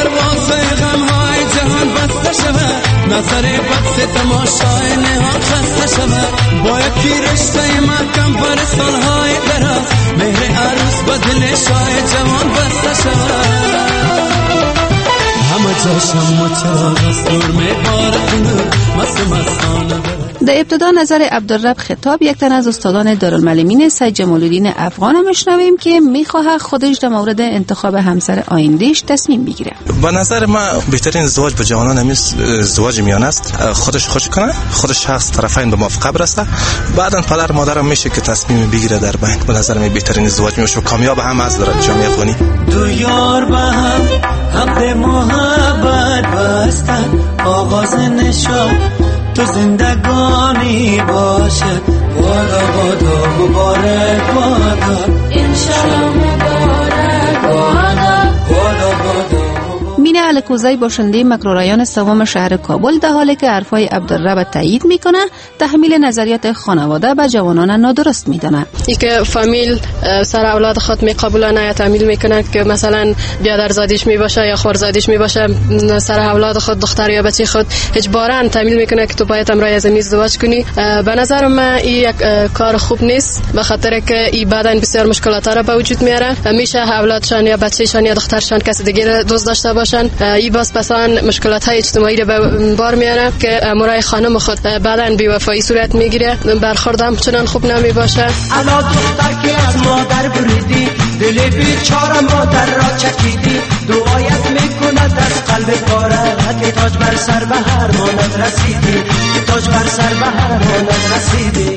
جهان بسته شود، نظر بد تماشای نهان خسته شود، با یکی رشته محکم بر سالهای دراز، مهر عروس با دل شای جوان بسته شود. همه جاشم و چراغ از نور میبارد نور مست مستانه. در ابتدا نظر عبدالرب خطاب، یک تن از استادان دارالمعلمین سید جمال الدین افغان میشنویم که میخواه خودش در مورد انتخاب همسر آیندهش تصمیم بگیره. به نظر من بهترین ازدواج با جوانان همین ازدواج میانه است. خودش خوش کنه، خودش شخص طرفین به موافقه برسه، بعداً پدر مادرم میشه که تصمیم بگیره در بین. به نظر من بهترین ازدواج میشه و کامیاب هم از در جامعه افغانی. دو یار با هم حق محبت بستن، آغاز نشان تو زندگانی باشد. بادا بادا مبارک بادا، انشالله مبارک بادا، بادا بادا. مینه الکوزی باشنده مکرورایان سوم شهر کابل در حالی که حرفای عبدالرب تایید میکنه، تحمیل نظریات خانواده به جوانان نادرست میدانه. ای که فامیل سر اولاد خود میقبولانه یا تحمیل میکنه که مثلا بیادرزادیش میباشه یا خورزادیش میباشه، سر اولاد خود دختر یا بچه خود اجباراً تحمیل میکنه که تو باید امرای از این ازدواج کنی. به نظر من این یک کار خوب نیست، به خاطر که این بعداً بسیار مشکلات را به وجود میاره. میشه اولادشان یا بچه‌شان یا دخترشان کسی دیگه دوست داشته باشن، این باز پسان مشکلات های اجتماعی رو به بار میاره که مرای خانم خود بعداً بی‌وفایی صورت میگیره، برخوردم چنان خوب نمی باشه. الا دختر که از مادر بریدی، دل بیچاره مادر را چکیدی، دعایت میکند از قلب پاره که تاج بر سر به هر ماند رسیدی، تاج بر سر به هر ماند رسیدی.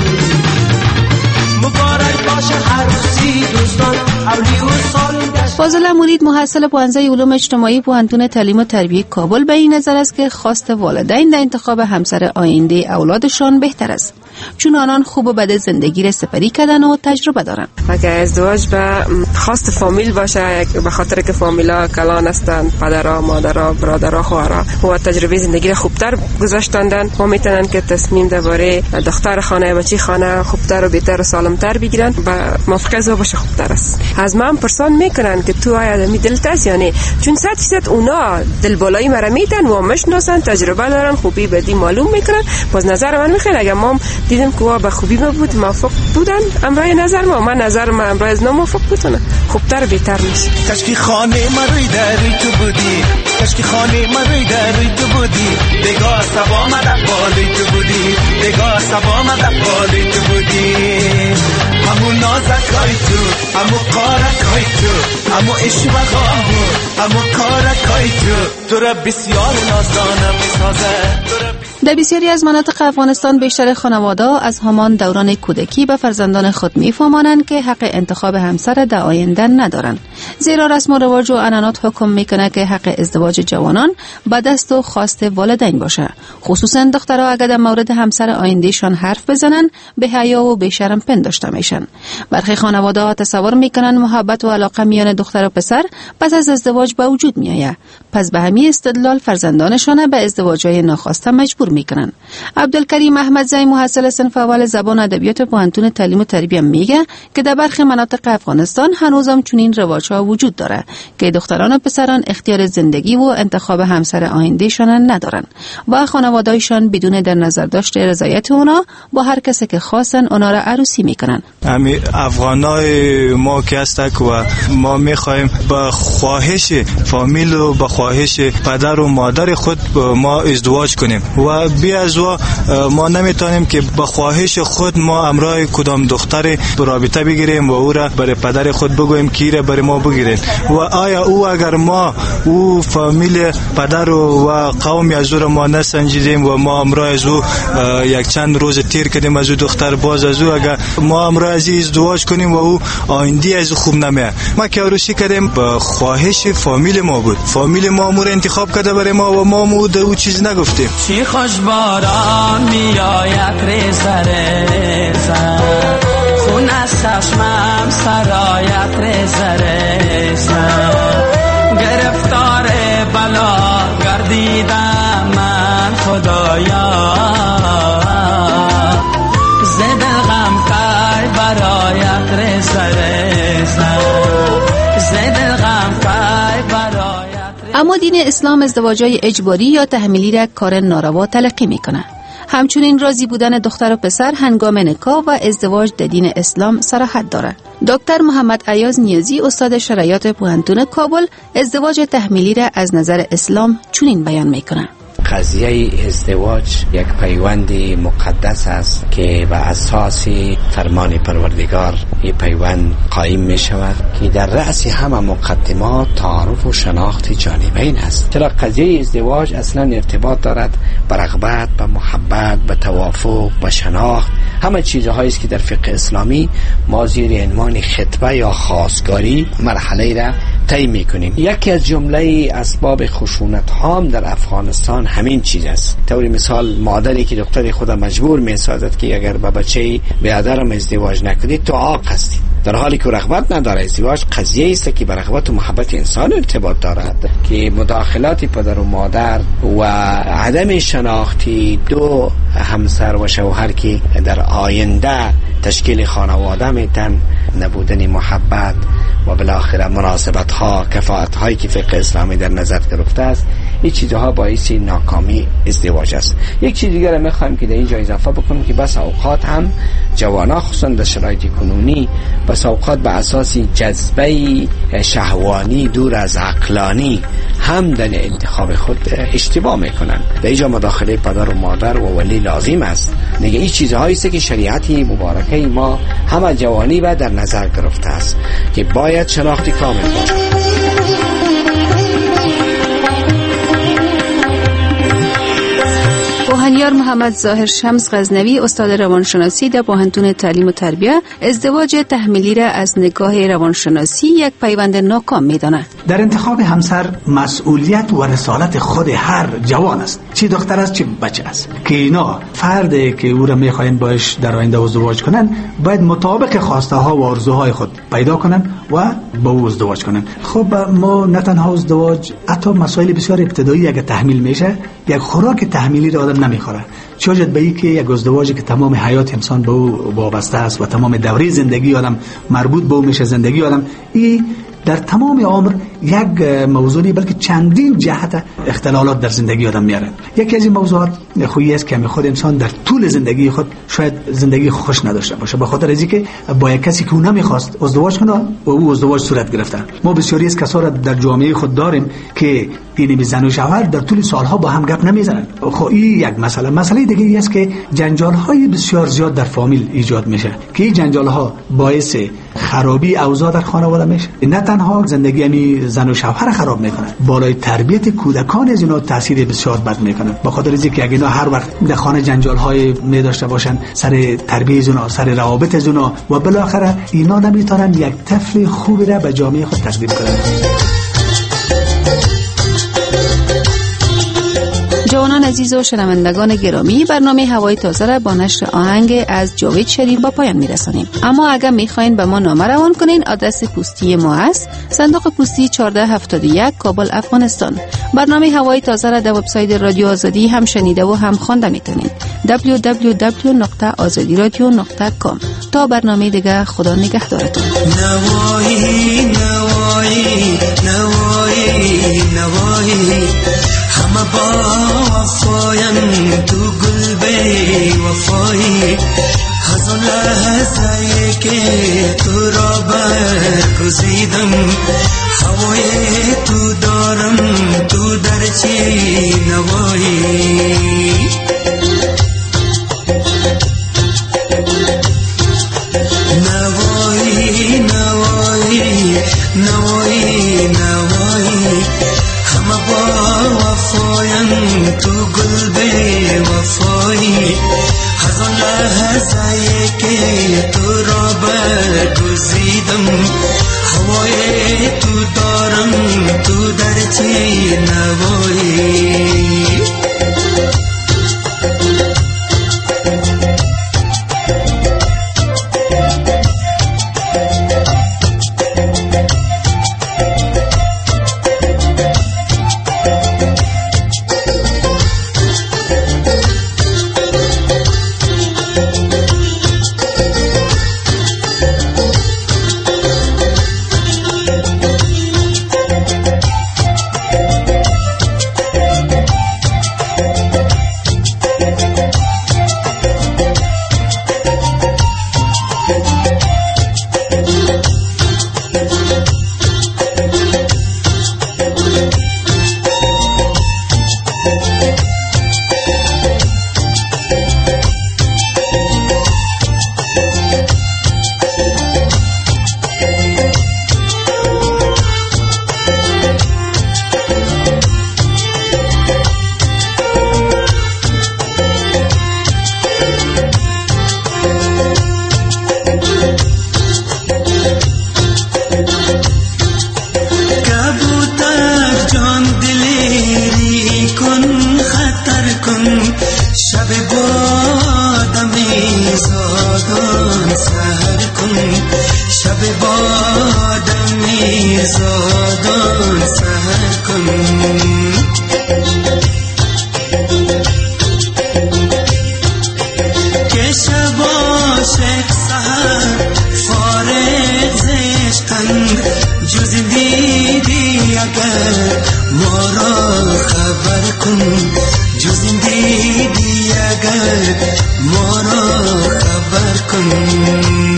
مبارک باشه هر روزی دوستان اولی و سال. فاضل مرید محصل پوهنځی علوم اجتماعی پوهنتون تعلیم و تربیت کابل به این نظر است که خواست والدین در انتخاب همسر آینده اولادشان بهتر است، چون آنان خوب و بد زندگی را سپری کردن و تجربه دارند. اگر ازدواج به خواست فامیل باشه، به خاطر که فامیلا کلان هستند، پدرها، مادرها، برادرها، خواهرها و تجربه زندگی را خوبتر گذاشتندن و میتونن که تصمیم درباره دختر خانه بچی خانه خوبتر و بهتر و سالمتر بگیرن. با موافقه ازدواج باشه خوبتر است. از من پرسان میکنن که تو آیا می دلت است یا نه، چون صد فیصد اونا دل بالایی مرا میتن و مشناسن، تجربه دارن، خوبی بدی معلوم میکنن. باز نظر من میخواد اگر ما دیدم که با خوبی بود موافق بودن امرای نظر ما، من نظر ما امرای از ناموافق بودن، خوبتر بهتر میشه. کاشکی خانه من روی دری تو بودی، کاشکی خانه من روی دری تو بودی، دگاه سبا مدق بالی تو بودی، دگاه سبا مدق بالی تو بودی. همون نازکای تو، همون قارکای تو، همون اشوقاهو، همون کارکای تو، تو را بسیار نازدانم میسازه. در بسیاری از مناطق افغانستان بیشتر خانواده از همان دوران کودکی به فرزندان خود میفهمانند که حق انتخاب همسر در آینده ندارند، زیرا رسم و رواج و عنعنات حکم میکنه که حق ازدواج جوانان به دست و خواست والدین باشه. خصوصا دخترها اگر در مورد همسر آیندهشان حرف بزنن به حیا و به شرم پنداشته میشن. برخی خانواده ها تصور میکنن محبت و علاقه میان دختر و پسر پس از ازدواج به وجود میآید، پس به همین استدلال فرزندانشان به ازدواج‌های ناخواسته مجبور میکنن. عبدالکریم احمدزی محصل صنف اول زبان و ادبیات پوهنتون تعلیم و تربیت میگه که در برخی مناطق افغانستان هنوزم چنین رواج‌ها وجود داره که دختران و پسران اختیار زندگی و انتخاب همسر آیندهشان ندارن و خانواده‌ایشان بدون در نظر داشته رضایت اونا با هر کسی که خواستن اونا را عروسی میکنن. همین افغانای ما که هستک و ما میخوایم با خواهش فامیل و با خواهش پدر و مادر خود ما ازدواج کنیم و بی از و ما نمیتونیم که با خواهش خود ما امرای کدام دختر رابطه بگیریم و او را برای پدر خود بگویم که ایره برای ما بگیریم. و آیا او اگر ما او فامیل پدر و قوم از او را ما نسنجیدیم و ما امرای از او یک چند روز تیر کردیم از او دختر، باز از او اگر ما امرای از ازدواج کنیم و او آینده از خوب نمیاد. ما که عروسی کردیم با خواهش فامیل ما بود، فامیل ما امور انتخاب کرده برای ما و ما مود او چیز نگفتیم. چی خوش باران میآید ریزه ریزه، خون از چشمم سرایت ریزه ریزه، گرفتار بلا گردیدم من خدایا، زد غم کای برایت ریزه ریزه، زد غم کای برایت. اما دین اسلام ازدواج‌های اجباری یا تحمیلی را کار ناروا تلقی میکنه. همچنین راضی بودن دختر و پسر هنگام نکاح و ازدواج در دین اسلام صراحت داره. دکتر محمد ایاز نیازی استاد شرعیات پوهنتون کابل ازدواج تحمیلی را از نظر اسلام چنین بیان میکنه. قضیه ازدواج یک پیوند مقدس است که به اساس فرمان پروردگار این پیوند قائم می شود که در رأس همه مقدمات تعارف و شناخت جانبین است. چرا قضیه ازدواج اصلا ارتباط دارد به رغبت، به محبت، به توافق، به شناخت، همه چیزهایی است که در فقه اسلامی ما زیر عنوان خطبه یا خواستگاری مرحله را طی میکنیم. یکی از جمله اسباب خشونت هام در افغانستان همین چیز است. طور مثال مادری که دختر خود مجبور میسازد که اگر با بچه برادرم ازدواج نکنید تو عاق هستی، در حالی که رغبت نداره. ازدواج قضیه است که به رغبت و محبت انسان ارتباط دارد که مداخلات پدر و مادر و عدم شناختی دو همسر و شوهر که در آینده تشکیل خانواده میتن، نبودن محبت و بالاخره مناسبت ها، کفاءت هایی که فقه اسلامی در نظر گرفته است، این چیزها باعث ناکامی ازدواج است. یک چیز دیگر میخوایم که در اینجا اضافه بکنم که بس اوقات هم جوانا خصوصا در شرایط کنونی بس اوقات به اساس جذبه شهوانی دور از عقلانی هم در انتخاب خود اشتباه میکنن. در اینجا مداخله پدر و مادر و ولی لازم است. دیگه این چیزهایی است که شریعت مبارکه ما همه جوانی و در نظر گرفته است که باید شناختی کامل باشد. پوهنیار محمد ظاهر شمس غزنوی، استاد روانشناسی در پوهنتون تعلیم و تربیت، ازدواج تحمیلی را از نگاه روانشناسی یک پیوند ناکام می‌داند. در انتخاب همسر مسئولیت و رسالت خود هر جوان است، چه دختر است چه بچه است، که اینا فردی که او را می‌خواهند باش در آینده ازدواج کنند باید مطابق خواسته ها و آرزوهای خود پیدا کنند و با او ازدواج کنند. خب ما نه تنها ازدواج، حتی مسائل بسیار ابتدایی اگه تحمیل میشه، یک خوراک تحمیلی را آدم نمیخوره. چه به این که یک ازدواجی که تمام حیات انسان به او وابسته است و تمام دوره زندگی آدم مربوط به او میشه، زندگی آدم این در تمام عمر یک موضوعی بلکه چندین جهت اختلالات در زندگی آدم میاره. یکی از این موضوعات خویی است که خود انسان در طول زندگی خود شاید زندگی خوش نداشته باشه، به خاطر از اینکه با یک کسی که او نمیخواست ازدواج کنه و او ازدواج صورت گرفته. ما بسیاری از کسا را در جامعه خود داریم که این زن و شوهر در طول سالها با هم گپ نمیزنن. خب این یک مسئله. مسئله دیگه ای است که جنجال های بسیار زیاد در فامیل ایجاد میشه که این جنجال ها باعث خرابی اوضاع در خانواده میشه. نه تنها زندگی امی زن و شوهر خراب میکنه، بالای تربیت کودکان از اینا تاثیر بسیار بد میکنه. به خاطر اینکه اگه اینا هر وقت در خانه جنجال های می داشته باشن سر تربیت اونا، سر روابط اونا، و بالاخره اینا نمیتونن یک طفل خوبی را به جامعه خود تقدیم کنن. جوانان عزیز و شنوندگان گرامی، برنامه هوای تازه را با نشر آهنگ از جاوید شریف با پایان میرسانیم. اما اگر میخواین به ما نامه روان کنین، آدرس پستی ما است صندوق پستی چهارده هفتاد و یک، کابل، افغانستان. برنامه هوای تازه را در وبسایت رادیو آزادی هم شنیده و هم خوانده میتونید. دبلیو دبلیو دبلیو دات آزادی رادیو دات کام. تا برنامه دیگه، خدا نگهدارتون. نوایی نوایی نوایی نوایی همه با وفایم تو گل بی وفایی، از اون لحظه که تو را برگزیدم، هوای تو دارم تو در چی نوایی. نوایی نوایی نوایی نوایی همه با وفایم تو گل بی وفایی، از آن لحظه که تو را برگزیدم، هوای تو دارم تو در چی نوایی. زادان سهر کن شب بادم زادان سهر کن که شب عاشق سهر فارغ زشتن جز دیدی اگر ما را خبر کن جز دیدی اگر ما را خبر کن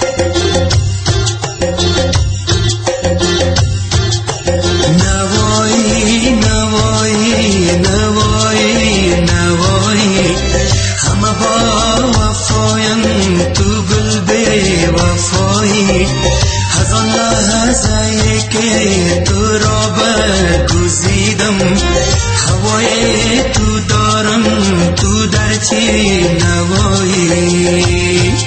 نوایی نوایی نوایی نوایی همه با وفایم تو گل بی وفایی هزار لحظه که تو را برگزیدم هوای تو دارم تو در چی نوایی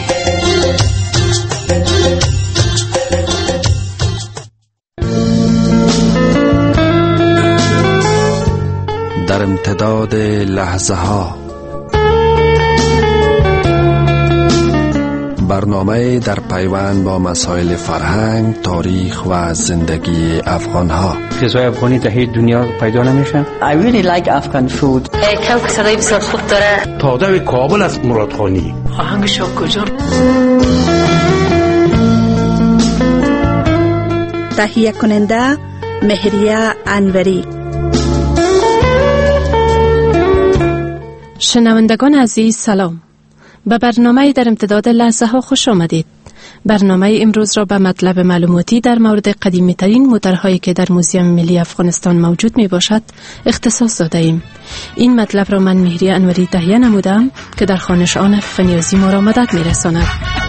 در امتداد لحظه ها برنامه در پیوند با مسائل فرهنگ، تاریخ و زندگی افغان ها. غذای افغانی در هیچ دنیا پیدا نمیشه. I really like Afghan food. کم صدای بسیار خوب داره. تادوی کابل از مرادخانی. آهنگ شاکوجان. تهیه کننده مهریه انوری. شنوندگان عزیز سلام. به برنامه در امتداد لحظه ها خوش آمدید. برنامه امروز را به مطلب معلوماتی در مورد قدیمی ترین موترهایی که در موزیم ملی افغانستان موجود می باشد اختصاص داده ایم. این مطلب را من مهریه انوری تهیه نمودم که در خوانش آن فنیازی ما را مدد می رساند.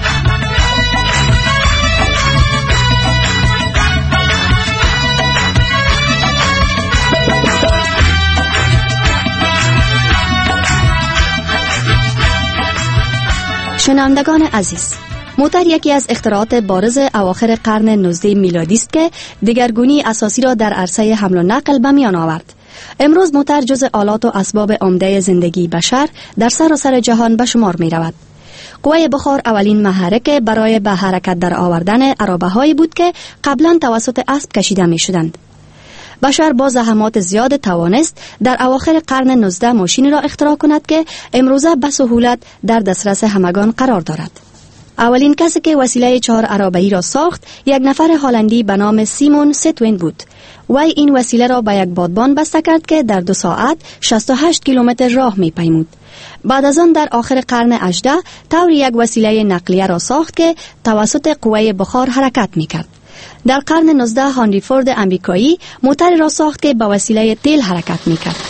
شنوندگان عزیز، موتر یکی از اختراعات بارز اواخر قرن نوزدهم میلادی است که دگرگونی اساسی را در عرصه حمل و نقل به میان آورد. امروز موتر جز آلات و اسباب عمده زندگی بشر در سراسر جهان به شمار می رود. قوه بخار اولین محرک برای به حرکت در آوردن عرابه‌هایی بود که قبلا توسط اسب کشیده می شدند. بشر با زحمات زیاد توانست در اواخر قرن نوزدهم ماشینی را اختراع کند که امروزه به سهولت در دسترس همگان قرار دارد. اولین کسی که وسیله چهار عرابه‌ای را ساخت یک نفر هلندی به نام سیمون ستوین بود. وی این وسیله را به یک بادبان بسته کرد که در دو ساعت شصت و هشت کیلومتر راه می پیمود. بعد از آن در آخر قرن هجدهم طوری یک وسیله نقلیه را ساخت که توسط قوه بخار حرکت می کرد. در قرن نوزدهم هانری فورد امریکایی موتر را ساخت که به وسیله تیل حرکت می کرد.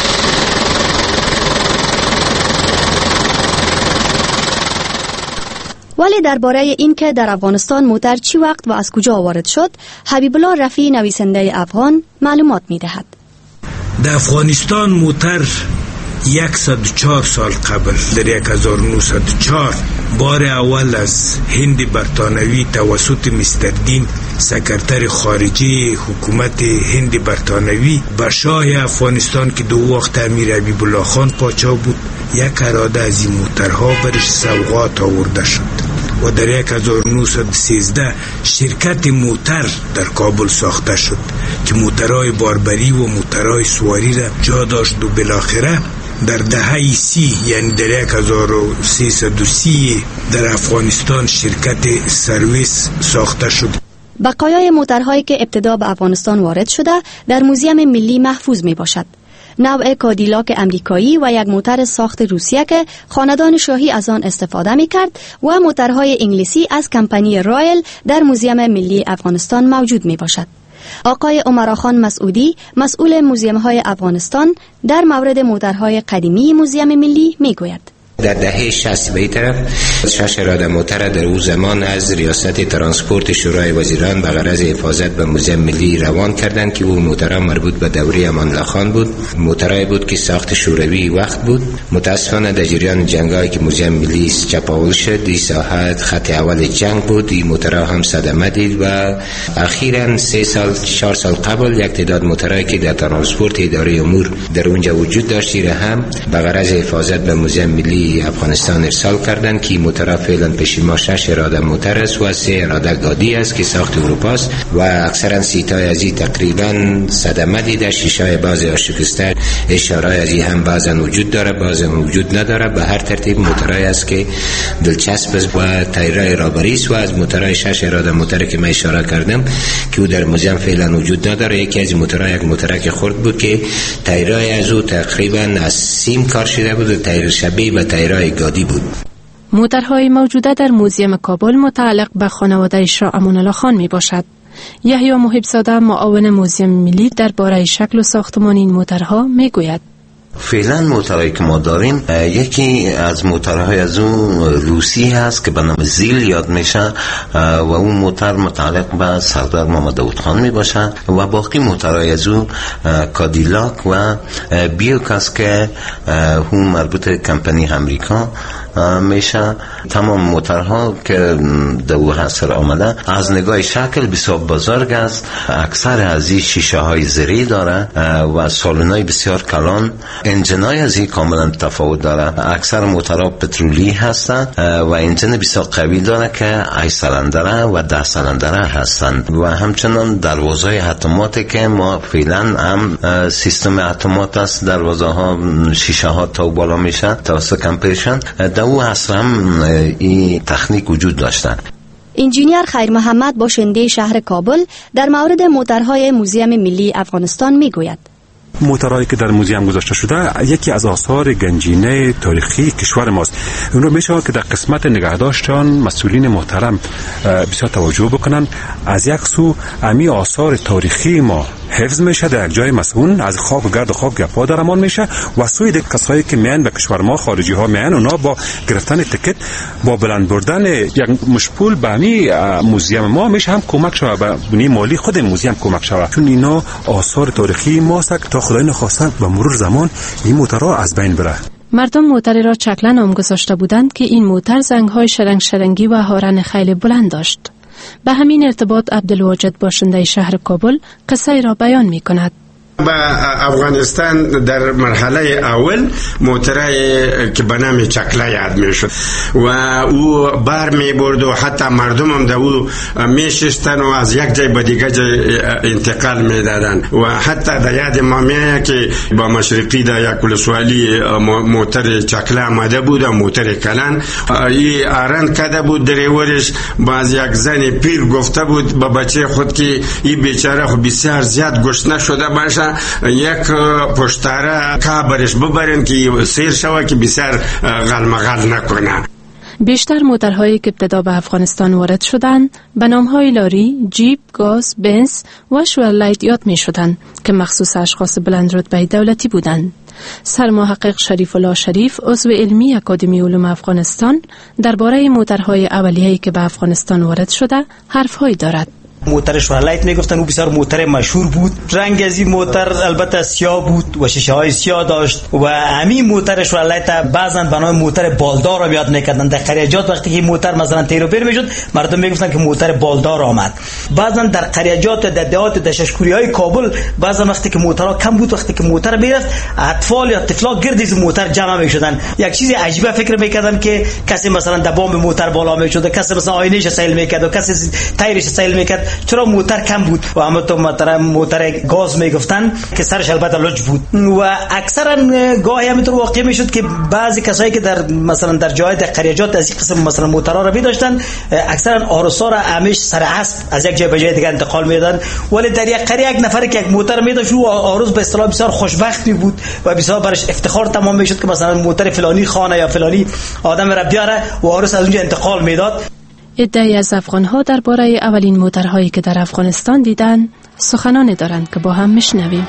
ولی درباره این که در افغانستان موتر چی وقت و از کجا وارد شد، حبیب الله رفیعی نویسنده افغان معلومات می دهد. در افغانستان موتر صد و چهار سال قبل در هزار و نهصد و چهار بار اول از هند برطانوی توسط مستر دین سکرتر خارجه حکومت هند برطانوی به شاه افغانستان که دو وقت امیر حبیب الله خان پاچا بود یک اراده از این موترها برش سوغات آورده شد و در هزار و نهصد و سیزده شرکت موتر در کابل ساخته شد که موترهای باربری و موترهای سواری را جا داشت و بالاخره در دهه سی یعنی در هزار و سیصد و سی در افغانستان شرکت سرویس ساخته شد. بقایای موترهایی که ابتدا به افغانستان وارد شده در موزیم ملی محفوظ می باشد. نوع کادیلاک امریکایی و یک موتر ساخت روسیه که خاندان شاهی از آن استفاده می کرد و موترهای انگلیسی از کمپانی رایل در موزیم ملی افغانستان موجود می باشد. آقای عمراخان مسعودی مسئول موزیم‌های افغانستان در مورد موترهای قدیمی موزیم ملی می گوید. در دهه شصت به این طرف شش اراده موتر در او زمان از ریاست ترانسپورت شورای وزیران به غرض حفاظت به موزیم ملی روان کردند که او موترها مربوط به دوره امان الله خان بود. موترایی بود که ساخت شوروی وقت بود. متاسفانه در جریان جنگایی که موزیم ملی چپاول شد این ساحت خط اول جنگ بود. این موترها هم صدمه دید و اخیراً سه سال چهار سال قبل یک تعداد موترایی که در ترانسپورت اداره امور در اونجا وجود داشت هم به غرض حفاظت به موزیم ملی ملی افغانستان ارسال کردند که موتر فعلا پیش ما شش اراده موتر است و سه اراده گادی است که ساخت اروپا است و اکثرا سیتای از این تقریبا صدمه دیده، شیشای بعضی شکسته، اشاره از این هم بعضا وجود داره بعضا وجود نداره. به هر ترتیب موترای است که دلچسب است و تایرای رابری است و از موترای شش اراده موتر که من اشاره کردم که او در موزیم فعلا وجود نداره. یکی از موترای یک موتر که خرد بود که تایرای از او تقریبا از سیم کار شده بود و تایر شبیه به تایرای گادی بود. موترهای موجوده در موزیم کابل متعلق به خانواده شاه امان الله خان می باشد. یحیی محب‌زاده معاون موزیم ملی درباره شکل و ساختمان این موترها می گوید. فعلا موترهایی که ما داریم یکی از موترهای از اون روسی هست که به نام زیل یاد میشه و اون موتر متعلق به سردار محمد داود خان می باشه و باقی موترهای از اون کادیلاک و بیوکاس که اون مربوط کمپانی امریکا میشه. تمام موترها که دو حصر آمده از نگاه شکل بسیار بزرگ است. اکثر از این شیشه های زری داره و سالنای بسیار کلان. انجنای از این کاملا تفاوت داره. اکثر موترها پترولی هستن و انجن بسیار قوی داره که هشت سیلندره و ده سیلندره هستند و همچنان دروازه های اتومات که ما فعلا هم سیستم اتومات است. دروازه ها شیشه ها تا بالا میشه توسط کمپرشن او اصلا هم این تکنیک وجود داشتن. انجینیر خیر محمد باشنده شهر کابل در مورد موترهای موزیم ملی افغانستان میگوید. موترهایی که در موزیم گذاشته شده یکی از آثار گنجینه تاریخی کشور ماست. اون رو میشه که در قسمت نگهداشتان مسئولین محترم بسیار توجه بکنن. از یک سو امی آثار تاریخی ما حفظ میشه در یک جای مسئول، از خاک و گرد و خاک گپا درمان میشه و سوی دیگه کسایی که میان به کشور ما خارجی ها میان اونا با گرفتن تیکت با بلند بردن یک مشپول به امی موزیم ما میشه هم کمک شود به بنیه مالی خود موزیم کمک شود، چون اینا آثار تاریخی ماست تا خدای نخواسته به مرور زمان این موترها از بین بره. مردم موتر را چکله نام گذاشته بودند که این موتر زنگ‌های شرنگ شرنگی و هارن خیلی بلند داشت. به همین ارتباط عبدالواجد باشنده شهر کابل قصه را بیان می کند. با افغانستان در مرحله اول موترهای که به نام چکله یاد می شد و او بار می برد و حتی مردم هم در او می شستن و از یک جای به دیگه جای انتقال می دادن و حتی در یاد ما میه که با مشرقی در یک ولسوالی موتر چکله آمده بود و موتر کلان ای آرند کده بود دریورش. باز یک زن پیر گفته بود به بچه خود که ای بیچاره خود بسیار زیاد گشنه شده باشه، یک پشتاره کابرش ببرین که سیر شوه که بسیار غلمغل نکنه. بیشتر موترهایی که ابتدا به افغانستان وارد شدند به نامهای لاری، جیپ، گاز، بنز و شورلایت یاد می شدند که مخصوص اشخاص بلند رتبه دولتی بودند. سرمحقق شریف الله شریف عضو علمی اکادمی علوم افغانستان درباره موترهای اولیه‌ای که به افغانستان وارد شده حرف‌هایی دارد. موتر شورلایت میگفتن او بسیار موتر مشهور بود. رنگ از این موتر البته سیاه بود و شیشه های سیاه داشت و همین موتر شورلایت بعضا به نام موتر بالدار را یاد میکردن. در خریجات وقتی که موتر مثلا تیروبر میشد مردم میگفتن که موتر بالدار آمد. بعضا در خریجات در دهات دششکوری های کابل بعضا وقتی که موترها کم بود وقتی که موتر میرفت اطفال یا طفلا گرد این موتر جمع میشدن. یک چیز عجیبه فکر میکردن که کسی مثلا در بام موتر بالا میشد، کسی مثلا آینه‌اش سیل میکرد و کسی تایرش سیل میکرد چرا موتر کم بود و اما تو موتر موتر گاز میگفتن که سرش البته لج بود و اکثرا گاهی همینطور واقع میشد که بعضی کسایی که در مثلا در جای در قریجات از این قسم مثلا موترها را می داشتن اکثرا آرسا را همیش سر اسب از یک جای به جای دیگه انتقال میدادن، ولی در یک قریه یک نفر که یک موتر می داشت و آرس به اصطلاح بسیار خوشبخت بود و بسیار برش افتخار تمام میشد که مثلا موتر فلانی خانه یا فلانی آدم را بیاره و آرس از اونجا انتقال میداد. عده‌ای از افغان‌ها درباره اولین موترهایی که در افغانستان دیدن سخنانی دارند که با هم میشنویم.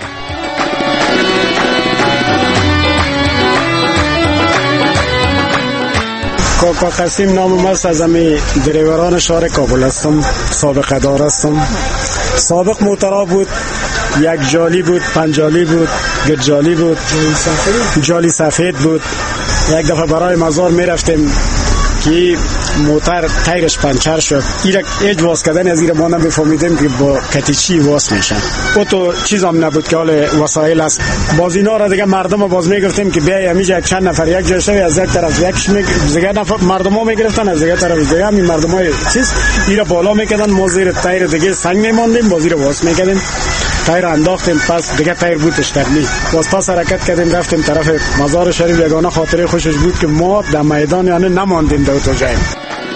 کاکا قسیم نامم است، از امی دریوران شهر کابل هستم، سابقه دار هستم. سابق موترها بود، یک جالی بود، پنج جالی بود، گرد جالی بود، جالی سفید بود. یک دفعه برای مزار می رفتیم که موتر تایرش پنچر شد، ایرا هیچ واس کردن از ایرا ما نمیفهمیدیم که با کتیچی واس میشن. او تو چیز هم نبود که حال وسایل است. باز اینا را دیگه مردم باز میگفتیم که بیای همیشه یک چند نفر یک جای شوی، از یک طرف یکش میگ دیگه نفر مردم ها میگرفتن، از دیگه طرف دیگه همین مردم های چیز ایرا بالا میکردن، ما زیر تایر دیگه سنگ میماندیم، باز ایرا واس میکردیم، تایر انداختیم، پس دیگه تایر بودش تقلی باز پس حرکت کردیم رفتیم طرف مزار شریف. یگانه خاطره خوشش بود که ما در میدان یعنی نماندیم در تو جای.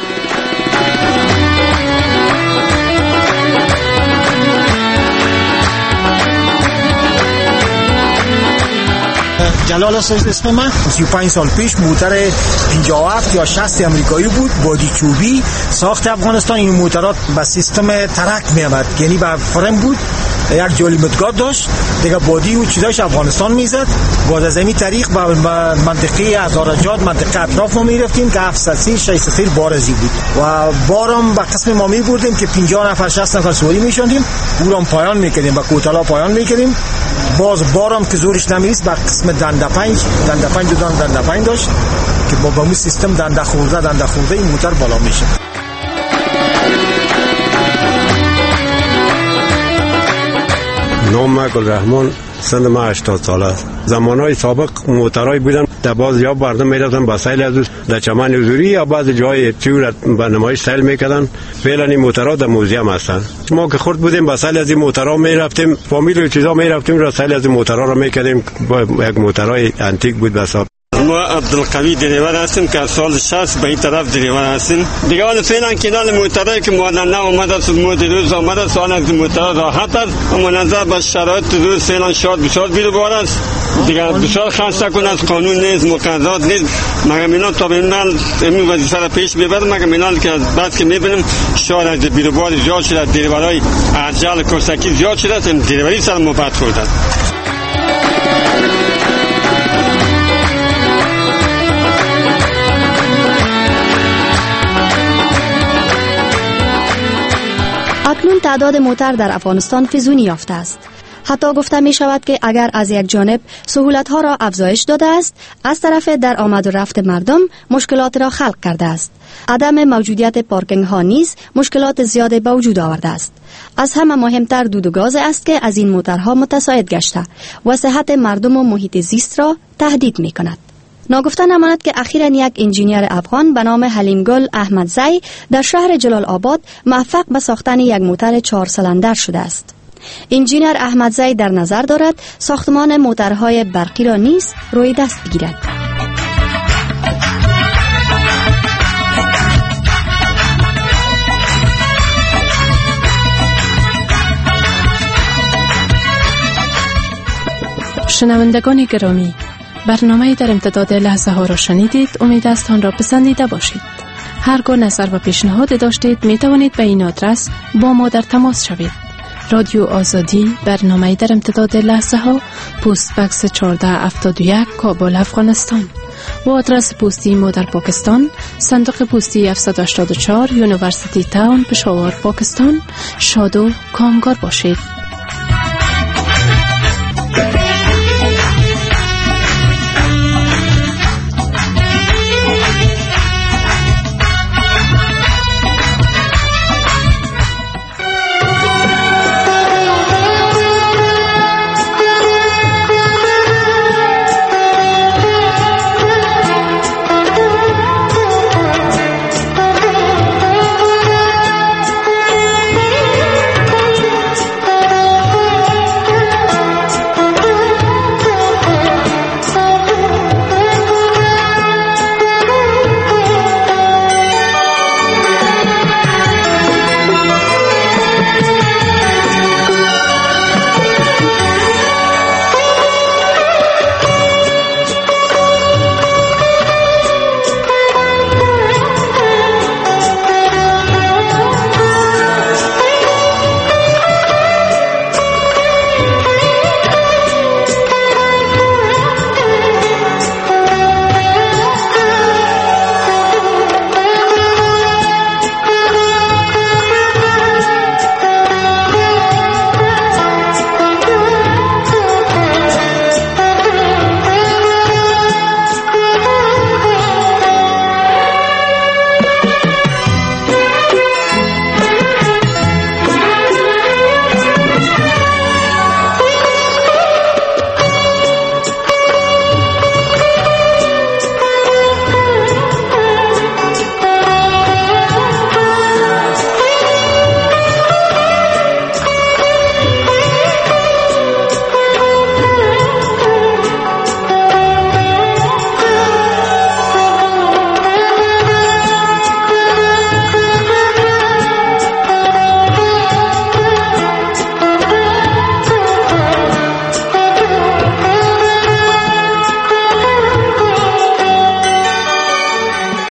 جلال است اسم من. سی و پنج سال پیش موتر پنجاه و هفت یا شصت امریکایی بود، بادی چوبی ساخت افغانستان. این موترات با سیستم ترک می آمد، یعنی با فرم بود، یک جولی مدگار داشت دیگه، بادی و چیزاش افغانستان میزد. بعد از این طریق با منطقه هزارجاد، منطقه اطراف ما میرفتیم که هفتصد سی ششصد سی بارزی بود و بارم با قسم ما میبردیم که پنجاه نفر شصت نفر سواری میشوندیم، اونم پایان میکردیم، با کوتلا پایان میکردیم. باز بارم که زورش نمیرسید با قسم دنده پنج دنده پنج دو دنده پنج داشت که با با سیستم دنده خورده دنده خورده این موتر بالا میشه. نام من گلرحمان، سن من هشتاد سال است. زمانهای سابق موترهای بودن در باز یا مردم میرفتن با سیل از در چمن حضوری یا بعض جای تور به نمایش سیل میکردن. فعلا این موترها در موزیم هستن. ما که خرد بودیم با سیل از این موترها میرفتیم، فامیل و چیزا میرفتیم را سیل از این موترها را میکردیم. با یک موترهای انتیک بود بسا. ما عبدالقوی دریور هستیم که از سال شصت به این طرف دریور هستیم دیگه. حالا فعلا کنال موترهایی که مدرن آمده است، مدل روز آمده است، آن از موترها راحت است، اما نظر به شرایط روز فعلا شاد بسیار بیروبار است دیگه. بسیار خسته کن از قانون نیست، مقررات نیست، مگر اینا تا به این وظیفه را پیش ببرم. مگر اینا که از بعد که میبینیم شهر از بیروبار زیاد شده، دریورهای ارجل کسکی زیاد شده است، دریوری سر مباد خورده است. اکنون تعداد موتر در افغانستان فزونی یافته است. حتی گفته می شود که اگر از یک جانب سهولت ها را افزایش داده است، از طرف در آمد و رفت مردم مشکلات را خلق کرده است. عدم موجودیت پارکینگ ها نیز مشکلات زیاد به وجود آورده است. از همه مهمتر دود و گاز است که از این موترها متساعد گشته و صحت مردم و محیط زیست را تهدید می کند. ناگفته نماند که اخیراً یک انجینیر افغان به نام حلیم گل احمدزی در شهر جلال آباد موفق به ساختن یک موتر چهار سیلندر شده است. انجینیر احمدزی در نظر دارد ساختمان موترهای برقی را نیز روی دست بگیرد. شنوندگان گرامی، برنامه در امتداد لحظه ها را شنیدید. امید است آن را پسندیده باشید. هرگاه نظر و پیشنهاد داشتید می توانید به این آدرس با ما در تماس شوید. رادیو آزادی، برنامه در امتداد لحظه ها، پست بکس چهارده هفتاد و یک، کابل، افغانستان. و آدرس پستی ما در پاکستان، صندوق پستی هفتصد و هشتاد و چهار، یونیورسیتی تاون، پشاور، پاکستان. شاد و کامگار باشید.